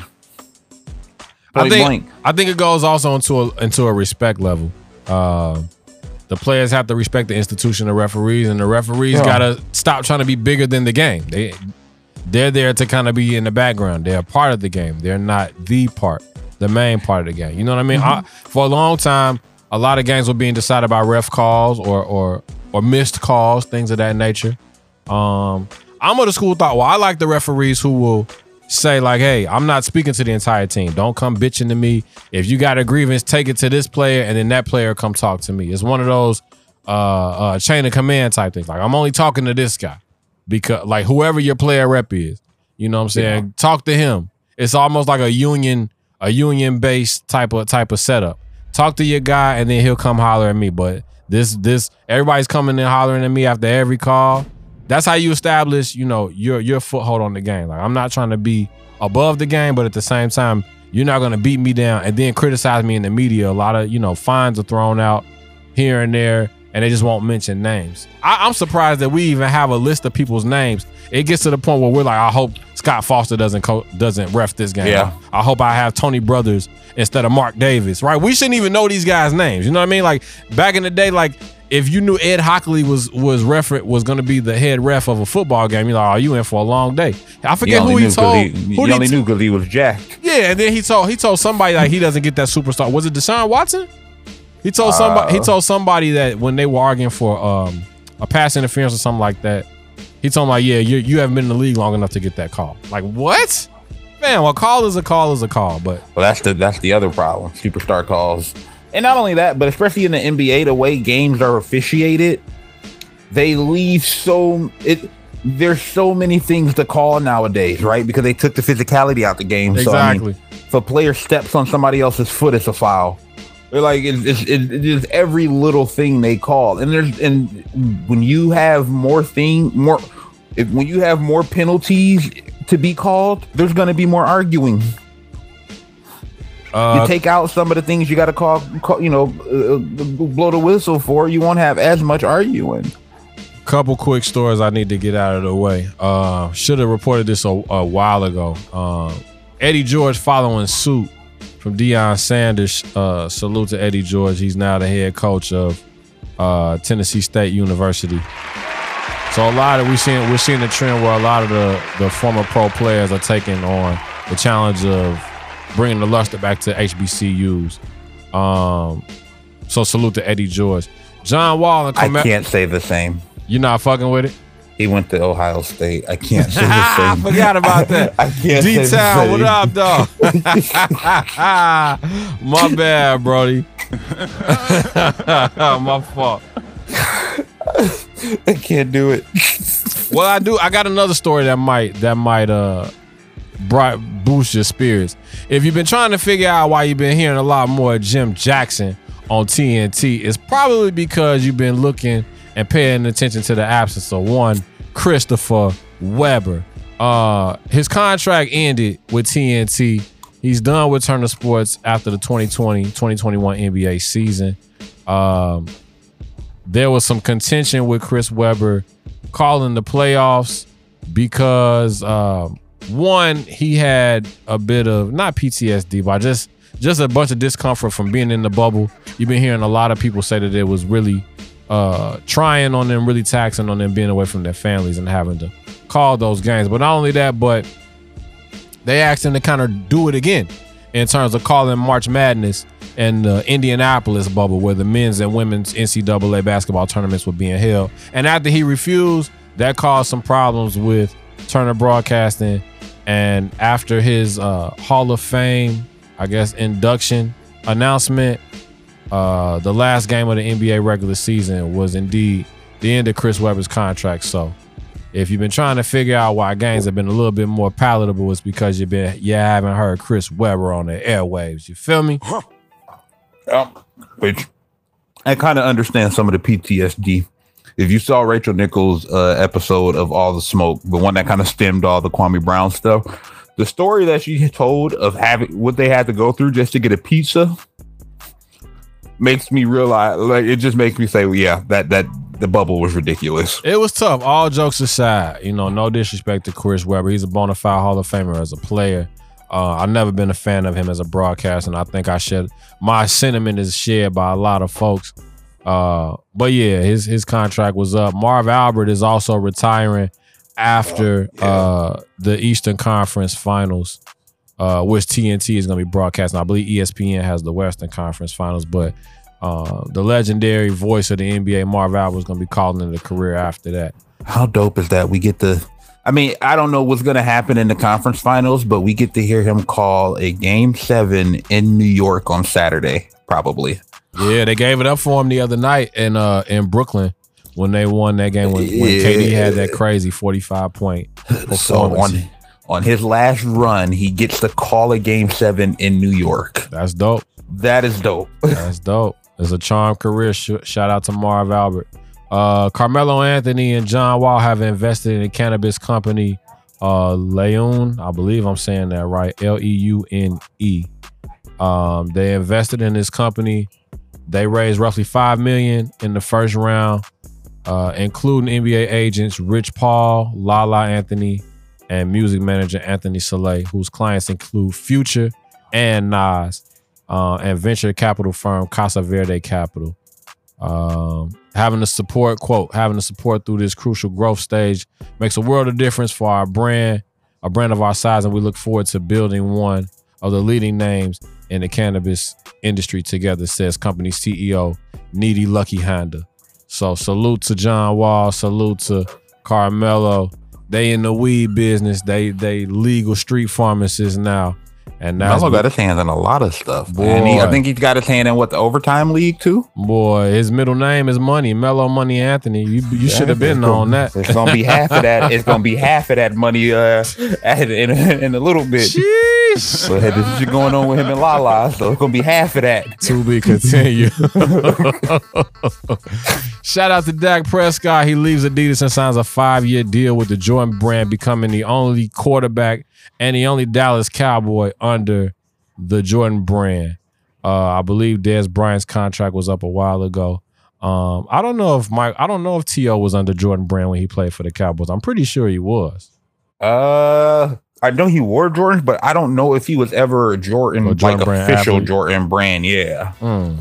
I think blank. I think it goes also into a, into a respect level. Uh, the players have to respect the institution of referees, and the referees Yeah. gotta stop trying to be bigger than the game. They they're there to kind of be in the background. They're a part of the game. They're not the part, the main part of the game. You know what I mean? Mm-hmm. I, for a long time, a lot of games were being decided by ref calls or or or missed calls, things of that nature. Um, I'm of the school thought, well, I like the referees who will say like, hey, I'm not speaking to the entire team. Don't come bitching to me. If you got a grievance, take it to this player, and then that player come talk to me. It's one of those uh, uh, chain of command type things. Like, I'm only talking to this guy because, like, whoever your player rep is, you know what I'm saying? Yeah. Talk to him. It's almost like a union, a union based type of type of setup. Talk to your guy, and then he'll come holler at me. But this this everybody's coming in hollering at me after every call. That's how you establish, you know, your your foothold on the game. Like, I'm not trying to be above the game, but at the same time, you're not going to beat me down and then criticize me in the media. A lot of, you know, fines are thrown out here and there, and they just won't mention names. I, I'm surprised that we even have a list of people's names. It gets to the point where we're like, I hope Scott Foster doesn't co- doesn't ref this game. Yeah. I hope I have Tony Brothers instead of Mark Davis, right? We shouldn't even know these guys' names. You know what I mean? Like, back in the day, like, if you knew Ed Hockley was was refer was going to be the head ref of a football game, you're like, oh, you in for a long day. I forget who he told. He, who he only t- knew because he was jacked. Yeah, and then he told he told somebody like he doesn't get that superstar. Was it Deshaun Watson? He told Uh, somebody he told somebody that when they were arguing for um, a pass interference or something like that, he told him like, yeah, you you haven't been in the league long enough to get that call. Like, what? Man, well, a call is a call is a call, but well, that's the that's the other problem. Superstar calls. And not only that, but especially in the N B A, the way games are officiated, they leave so it. There's so many things to call nowadays, right? Because they took the physicality out the game. Exactly. So, I mean, if a player steps on somebody else's foot, it's a foul. They're like it's, it's, it's just every little thing they call. And there's and when you have more thing more, if when you have more penalties to be called, there's going to be more arguing. Uh, you take out some of the things you got to call, call, you know, uh, blow the whistle for. You won't have as much arguing. Couple quick stories I need to get out of the way. Uh, should have reported this a, a while ago. Uh, Eddie George following suit from Deion Sanders. Uh, salute to Eddie George. He's now the head coach of uh, Tennessee State University. So a lot of we seeing we're seeing the trend where a lot of the the former pro players are taking on the challenge of bringing the luster back to H B C Us. Um, so salute to Eddie George. John Wall and Carmelo. I can't say the same. You not fucking with it? He went to Ohio State. I can't say the same. I forgot about that. I, I can't D-Town, say the same. what up, dog? My bad, Brody. My fault. I can't do it. Well, I do. I got another story that might that might uh bright boost your spirits. If you've been trying to figure out why you've been hearing a lot more Jim Jackson on T N T, it's probably because you've been looking and paying attention to the absence of one Christopher Webber. Uh, his contract ended with T N T. He's done with Turner Sports after the twenty twenty twenty twenty-one N B A season. Um, there was some contention with Chris Webber calling the playoffs because um, one, he had a bit of not P T S D, but just just a bunch of discomfort from being in the bubble. You've been hearing a lot of people say that it was really uh, trying on them, really taxing on them being away from their families and having to call those games. But not only that, but they asked him to kind of do it again in terms of calling March Madness and the Indianapolis bubble where the men's and women's N C double A basketball tournaments were being held. And after he refused, that caused some problems with Turner Broadcasting. And after his uh, Hall of Fame, I guess, induction announcement, uh, the last game of the N B A regular season was indeed the end of Chris Webber's contract. So if you've been trying to figure out why games have been a little bit more palatable, it's because you've been you haven't heard Chris Webber on the airwaves. You feel me? Um, which I kind of understand some of the P T S D. If you saw Rachel Nichols' uh, episode of All the Smoke, the one that kind of stemmed all the Kwame Brown stuff, the story that she told of having what they had to go through just to get a pizza makes me realize, like, it just makes me say, well, yeah, that that the bubble was ridiculous. It was tough. All jokes aside, you know, no disrespect to Chris Webber. He's a bona fide Hall of Famer as a player. Uh, I've never been a fan of him as a broadcaster, and I think I should. My sentiment is shared by a lot of folks. Uh, but yeah, his his contract was up. Marv Albert is also retiring after oh, yeah. uh, the Eastern Conference Finals, uh, which T N T is going to be broadcasting. I believe E S P N has the Western Conference Finals, but uh, the legendary voice of the N B A, Marv Albert, is going to be calling it a career after that. How dope is that? We get the. I mean, I don't know what's going to happen in the conference finals, but we get to hear him call a game seven in New York on Saturday, probably. Yeah, they gave it up for him the other night in uh in Brooklyn when they won that game when, when yeah. K D had that crazy forty-five point performance. So on, on his last run, he gets to call a game seven in New York. That's dope. That is dope. That's dope. It's a charmed career. Sh- shout out to Marv Albert. Uh, Carmelo Anthony and John Wall have invested in a cannabis company, uh, Leune. I believe I'm saying that right. L E U N E. Um, they invested in this company. They raised roughly five million dollars in the first round, uh, including N B A agents Rich Paul, Lala Anthony, and music manager Anthony Saleh, whose clients include Future and Nas, uh, and venture capital firm Casa Verde Capital. Um, having the support, quote, having the support through this crucial growth stage makes a world of difference for our brand, a brand of our size, and we look forward to building one of the leading names in the cannabis industry together, says company C E O Needy Lucky Honda. So salute to John Wall, salute to Carmelo. They in the weed business. They they legal street pharmacists now. And that's Melo got his hands in a lot of stuff. Boy, and he, I think he's got his hand in what, the overtime league too? Boy, his middle name is Money, Melo Money Anthony. You you yeah, should have been on that. It's gonna be half of that. It's gonna be half of that money uh in, in a little bit. Jeez. But this is going on with him and Lala, so it's gonna be half of that. To be continued. Shout out to Dak Prescott. He leaves Adidas and signs a five-year deal with the Jordan brand, becoming the only quarterback and the only Dallas Cowboy under the Jordan brand. Uh, I believe Dez Bryant's contract was up a while ago. Um, I don't know if Mike. I don't know if T O was under Jordan brand when he played for the Cowboys. I'm pretty sure he was. Uh, I know he wore Jordans, but I don't know if he was ever a Jordan, a Jordan like brand official athlete. Jordan brand. Yeah. Mm.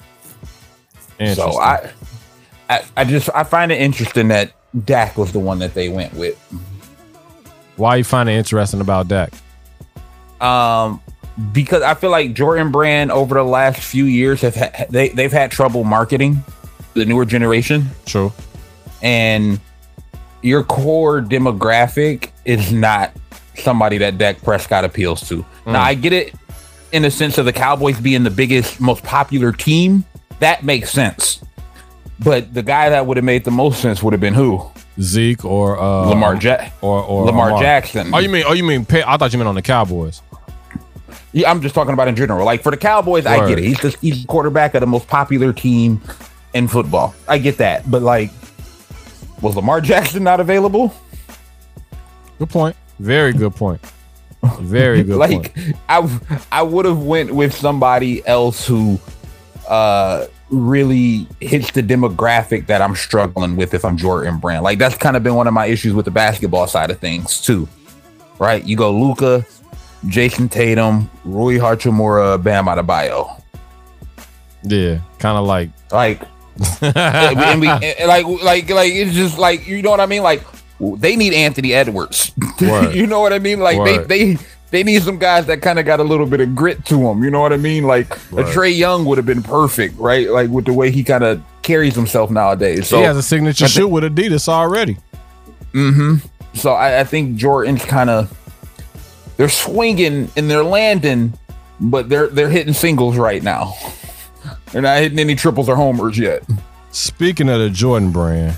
So I, I, I just I find it interesting that Dak was the one that they went with. Why you find it interesting about Dak? Um, because I feel like Jordan Brand over the last few years have ha- they they've had trouble marketing the newer generation. True. And your core demographic is not somebody that Dak Prescott appeals to. Mm. Now I get it in the sense of the Cowboys being the biggest, most popular team. That makes sense. But the guy that would have made the most sense would have been who? Zeke or uh, Lamar ja- or or Lamar Lamar. Jackson. Oh, you mean? Oh, you mean? I thought you meant on the Cowboys. Yeah, I'm just talking about in general. Like for the Cowboys, Word. I get it. He's just he's the quarterback of the most popular team in football. I get that. But like, was Lamar Jackson not available? Good point. Very good point. Very good like, point. I I would have went with somebody else who uh really hits the demographic that I'm struggling with if I'm Jordan Brand. Like that's kind of been one of my issues with the basketball side of things too. Right? You go Luka, Jason Tatum, Rui Hachimura, Bam Adebayo. Yeah, kind of like like and we, and like like like it's just like, you know what I mean? Like they need Anthony Edwards. You know what I mean? Like Word. they they They need some guys that kind of got a little bit of grit to them. You know what I mean? Like right. a Trae Young would have been perfect, right? Like with the way he kind of carries himself nowadays. So he has a signature th- shoe with Adidas already. Mm-hmm. So I, I think Jordan's kind of, they're swinging and they're landing, but they're they're hitting singles right now. They're not hitting any triples or homers yet. Speaking of the Jordan brand,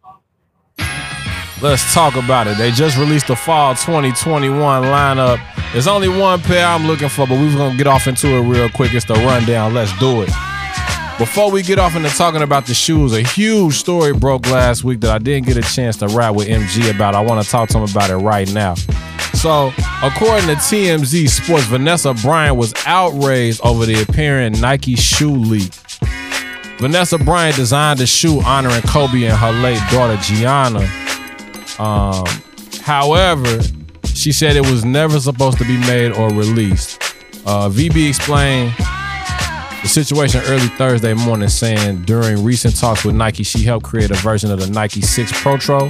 let's talk about it. They just released the fall twenty twenty-one lineup. There's only one pair I'm looking for, but we're going to get off into it real quick. It's the rundown. Let's do it. Before we get off into talking about the shoes, a huge story broke last week that I didn't get a chance to ride with M G about. I want to talk to him about it right now. So, according to T M Z Sports, Vanessa Bryant was outraged over the apparent Nike shoe leak. Vanessa Bryant designed the shoe honoring Kobe and her late daughter Gianna. Um, however, she said it was never supposed to be made or released. Uh, V B explained the situation early Thursday morning, saying during recent talks with Nike, she helped create a version of the Nike six Protro.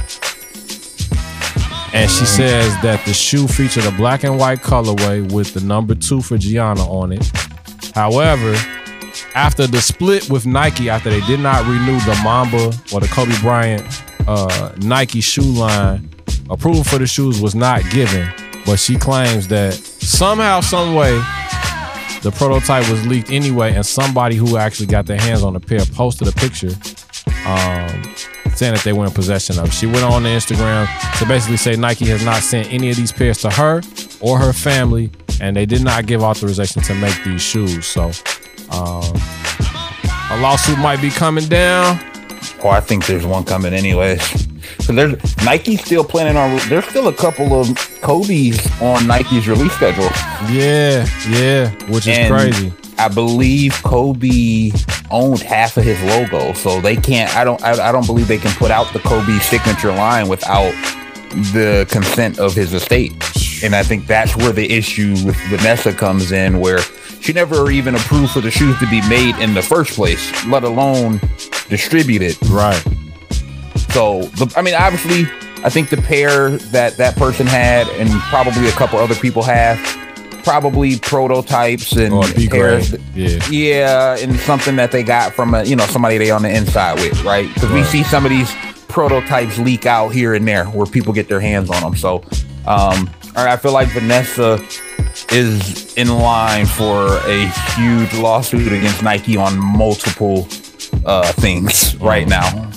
And she says that the shoe featured a black and white colorway with the number two for Gianna on it. However, after the split with Nike, after they did not renew the Mamba or the Kobe Bryant uh, Nike shoe line, approval for the shoes was not given. But she claims that somehow, some way, the prototype was leaked anyway, and somebody who actually got their hands on the pair posted a picture um, saying that they were in possession of it. She went on to Instagram to basically say Nike has not sent any of these pairs to her or her family, and they did not give authorization to make these shoes. So um, a lawsuit might be coming down. Oh, I think there's one coming anyways. So there's Nike's still planning on. There's still a couple of Kobe's on Nike's release schedule. Yeah, yeah, which is and crazy. I believe Kobe owned half of his logo, so they can't. I don't. I, I don't believe they can put out the Kobe signature line without the consent of his estate. And I think that's where the issue with Vanessa comes in, where she never even approved for the shoes to be made in the first place, let alone distributed. Right. So, the, I mean, obviously, I think the pair that that person had and probably a couple other people have, probably prototypes and or B pairs. grade. Yeah. Yeah, and something that they got from a, you know, somebody they on the inside with, right? Because right. we see some of these prototypes leak out here and there where people get their hands on them. So, um, I feel like Vanessa is in line for a huge lawsuit against Nike on multiple uh, things right now.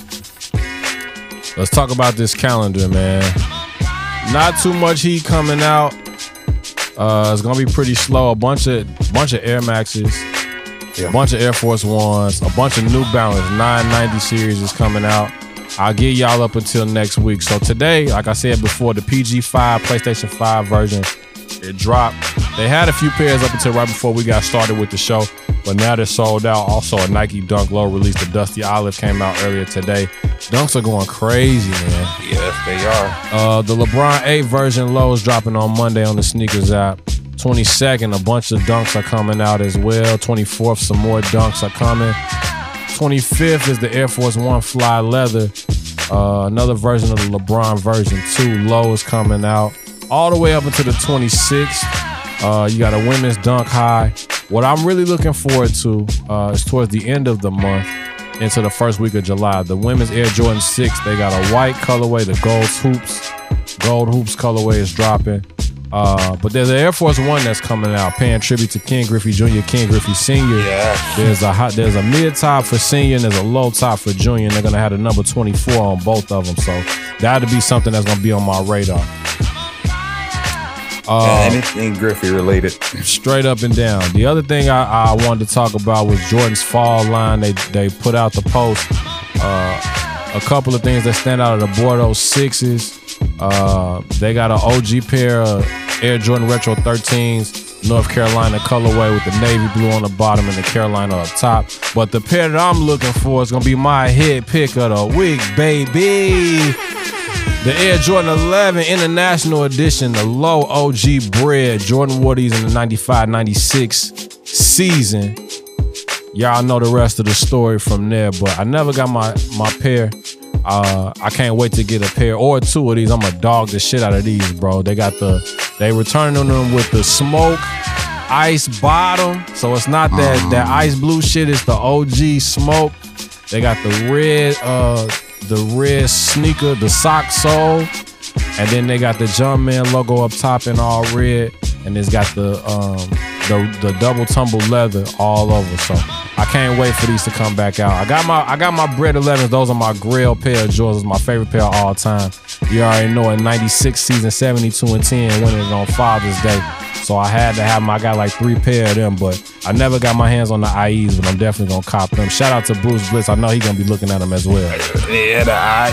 Let's talk about this calendar, man. Not too much heat coming out. Uh, it's gonna be pretty slow. A bunch of bunch of Air Maxes, yeah. a bunch of Air Force Ones, a bunch of New Balance nine ninety series is coming out. I'll get y'all up until next week. So today, like I said before, the P G five, PlayStation five version, it dropped. They had a few pairs up until right before we got started with the show, but now they're sold out. Also, a Nike Dunk Low release, the Dusty Olive, came out earlier today. Dunks are going crazy, man. Yes, they are. Uh, the LeBron eight version low is dropping on Monday on the Sneakers app. twenty-second, a bunch of dunks are coming out as well. twenty-fourth, some more dunks are coming. twenty-fifth is the Air Force One Fly Leather. Uh, another version of the LeBron version two low is coming out. All the way up until the twenty-sixth. Uh, you got a women's dunk high. What I'm really looking forward to uh, is towards the end of the month into the first week of July. The women's Air Jordan six, they got a white colorway. The gold hoops, gold hoops colorway is dropping. Uh, but there's an Air Force One that's coming out, paying tribute to Ken Griffey Junior, Ken Griffey Senior Yeah. There's a hot, there's a mid top for Senior, and there's a low top for Junior. And they're gonna have the number twenty-four on both of them. So that'll be something that's gonna be on my radar. Uh, yeah, anything Griffey related, straight up and down. The other thing I, I wanted to talk about was Jordan's fall line. They they put out the post. Uh, a couple of things that stand out of the Bordeaux sixes. Uh, they got an O G pair of Air Jordan Retro thirteens, North Carolina colorway with the navy blue on the bottom and the Carolina up top. But the pair that I'm looking for is gonna be my hit pick of the week, baby. The Air Jordan eleven International Edition, the low O G bread. Jordan wore these in the ninety-five ninety-six season. Y'all know the rest of the story from there, but I never got my, my pair. Uh, I can't wait to get a pair or two of these. I'm gonna dog the shit out of these, bro. They got the, they returning them with the smoke ice bottom. So it's not that, that ice blue shit, it's the O G smoke. They got the red, uh, the red sneaker, the sock sole, and then they got the Jumpman logo up top in all red, and it's got the um the the double tumble leather all over. So I can't wait for these to come back out. I got my I got my bread elevens. Those are my Grail pair of Jordans, my favorite pair of all time. You already know in ninety-six season, seventy-two and ten, winning it on Father's Day. So I had to have my, I got like three pair of them, but I never got my hands on the I Es, but I'm definitely gonna cop them. Shout out to Bruce Blitz. I know he's gonna be looking at them as well. Yeah, the I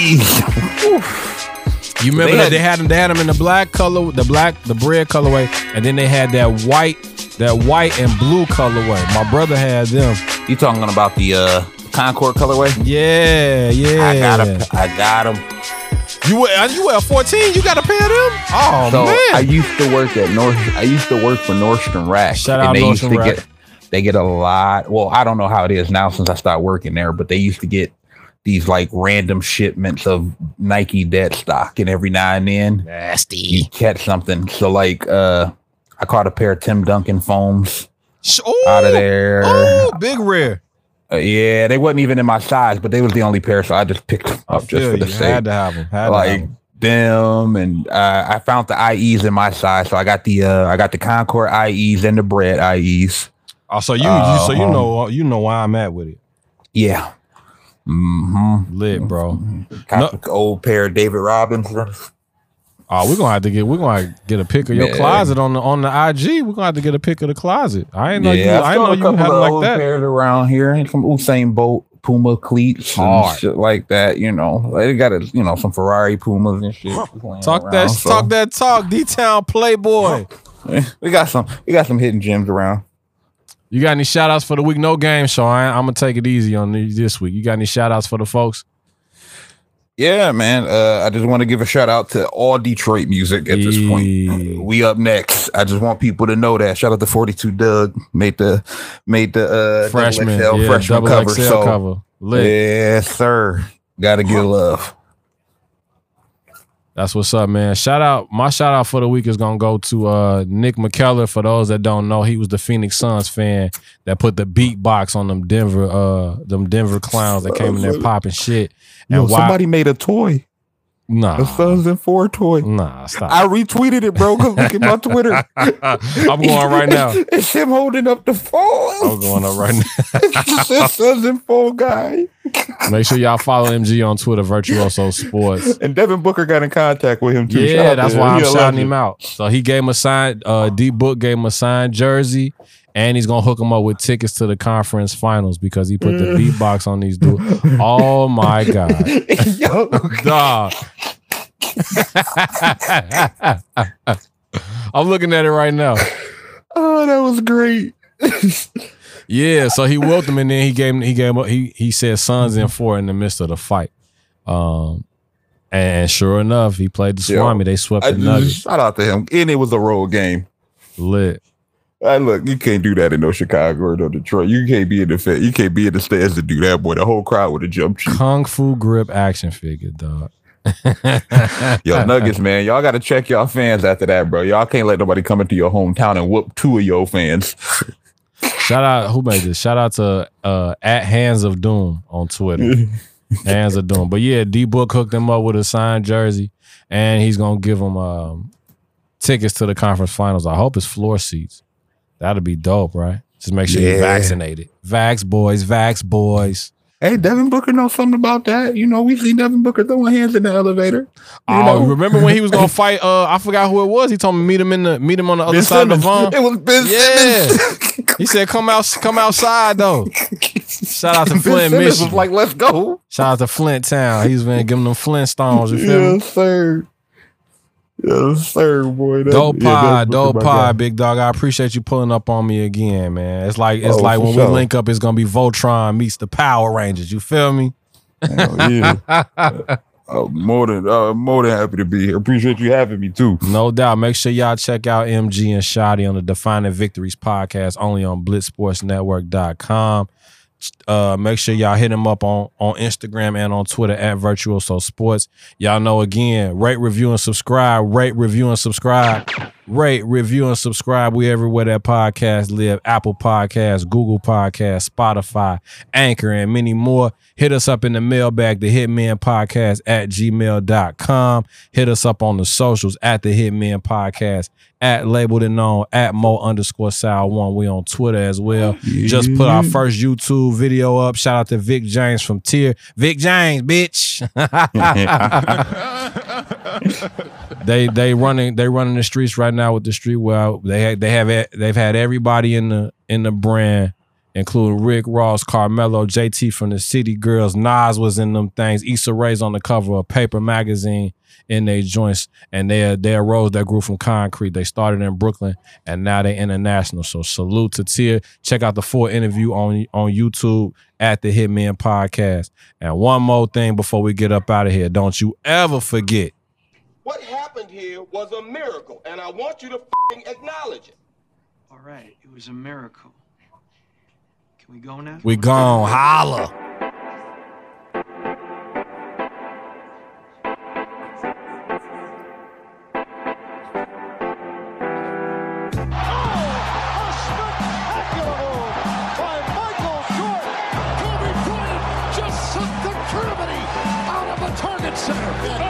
Es. You remember they that had, they had them, they had them in the black color, the black, the bread colorway, and then they had that white That white and blue colorway. My brother had them. You talking about the uh, Concord colorway? Yeah, yeah. I got them. I got them. You wear you wear fourteen. You got a pair of them? Oh so man! I used to work at North. I used to work for Nordstrom Rack. Shout and out they Nordstrom used to Rack. Get, they get a lot. Well, I don't know how it is now since I started working there, but they used to get these like random shipments of Nike dead stock, and every now and then Nasty. you catch something. So like, uh, I caught a pair of Tim Duncan foams Ooh, out of there. Oh, big rare. Uh, yeah, they wasn't even in my size, but they was the only pair, so I just picked them up just for the you. sake. Had to have them. Had to Like have them. them, and uh, I found the I Es in my size, so I got the uh, I got the Concord I Es and the Bread I Es. Oh, so you, uh, you so you know you know why I'm at with it. Yeah. Mm-hmm. Lit, bro. Got No. the old pair of David Robinsons. Oh, we're gonna have to get we're gonna have to get a pic of your Yeah. closet on the on the I G. We're gonna have to get a pic of the closet. I ain't know you Yeah, I I ain't know saw a you couple had of it like old that. pairs around here, and some Usain Bolt Puma cleats and Hard. shit like that. You know, they got a, you know some Ferrari Pumas and shit. laying Talk around, that so- talk that talk, D-Town Playboy. We got some. We got some hidden gems around. You got any shout outs for the week? No game show. I I'm gonna take it easy on these this week. You got any shout outs for the folks? Yeah, man. Uh, I just want to give a shout out to all Detroit music at this point. Yeah. We up next. I just want people to know that. Shout out to forty-two Doug. Made the made the uh, Freshman, double X L yeah, freshman double cover. X L So cover. Lit. yes, sir. Gotta give love. That's what's up, man. Shout out. My shout out for the week is gonna go to uh, Nick McKellar. For those that don't know, he was the Phoenix Suns fan that put the beatbox on them Denver, uh, them Denver clowns that came in there popping shit. Yo, And why? somebody made a toy. Nah, A Sons and Four toy. nah, stop. I retweeted it, bro. Go look at my Twitter. I'm going right now. It's him holding up the phone. I'm going up right now. It's Sons and Four guy. Make sure y'all follow M G on Twitter, Virtuoso Sports. And Devin Booker got in contact with him too. Shout Yeah, out that's to why him. I'm He a shouting legend. him out. So he gave him a signed, uh, D Book gave him a signed jersey, and he's gonna hook him up with tickets to the conference finals because he put the beatbox on these dudes. Oh my god, Yo, dog! I'm looking at it right now. oh, that was great. Yeah, so he willed him, and then he gave him, he gave him, he he said Suns in four in the midst of the fight. Um, and sure enough, he played the Yo, Swami. They swept I the just, Nuggets. shout out to him. And it was a road game. Lit. I look, you can't do that in no Chicago or no Detroit. You can't be in the fit. You can't be in the stands to do that, boy. The whole crowd would have jumped you. Kung Fu Grip action figure, dog. Yo, Nuggets, man, y'all got to check y'all fans after that, bro. Y'all can't let nobody come into your hometown and whoop two of your fans. Shout out, who made this? Shout out to uh, at Hands of Doom on Twitter. Hands of Doom. But yeah, D Book hooked him up with a signed jersey, and he's gonna give him um, tickets to the conference finals. I hope it's floor seats. That'll be dope, right? Just make sure Yeah. you're vaccinated. Vax boys, Vax boys. Hey, Devin Booker knows something about that. You know, we see Devin Booker throwing hands in the elevator. You Oh, know? remember when he was gonna fight? Uh, I forgot who it was. He told me meet him in the meet him on the other Ben side Simmons. of the It phone. was Ben Yeah. Simmons. He said, "Come out, come outside, though." Shout out to Ben Flint, Simmons Michigan. was like, let's go. Shout out to Flint Town. He's been giving them Flintstones. You feel me? Yes, sir. Yes, sir, boy. That- Dope yeah, pod, that's dope my pod, guy. big dog. I appreciate you pulling up on me again, man. It's like it's Oh, like for when sure. we link up, it's gonna be Voltron meets the Power Rangers. You feel me? Hell yeah. Uh, more than uh, more than happy to be here. Appreciate you having me too. No doubt. Make sure y'all check out M G and Shotty on the Defining Victories podcast, only on blitz sports network dot com. Uh, make sure y'all hit him up on, on Instagram and on Twitter at Virtuoso Sports. Y'all know, again, rate, review, and subscribe. Rate, review, and subscribe. Rate, review, and subscribe. We everywhere that podcast live. Apple Podcasts, Google Podcasts, Spotify, Anchor, and many more. Hit us up in the mailbag, the Hitman Podcast at gmail dot com. Hit us up on the socials at the Hitman Podcast, at Labeled and Known, at Mo underscore Sal one. We on Twitter as well. Just put our first YouTube video up. Shout out to Vic James from Tier. Vic James, bitch. they they running they running the streets right now with the street well. They had, they have they've had everybody in the in the brand including Rick Ross, Carmelo, J T from the City Girls. Nas was in them things. Issa Rae's on the cover of Paper Magazine in their joints, and they they arose that grew from concrete. They started in Brooklyn, and now they international. So salute to Tia. Check out the full interview on on YouTube at the Hitmen Podcast. And one more thing before we get up out of here, don't you ever forget. What happened here was a miracle, and I want you to f***ing acknowledge it. All right, it was a miracle. Can we go now? We gone. Holla. Center.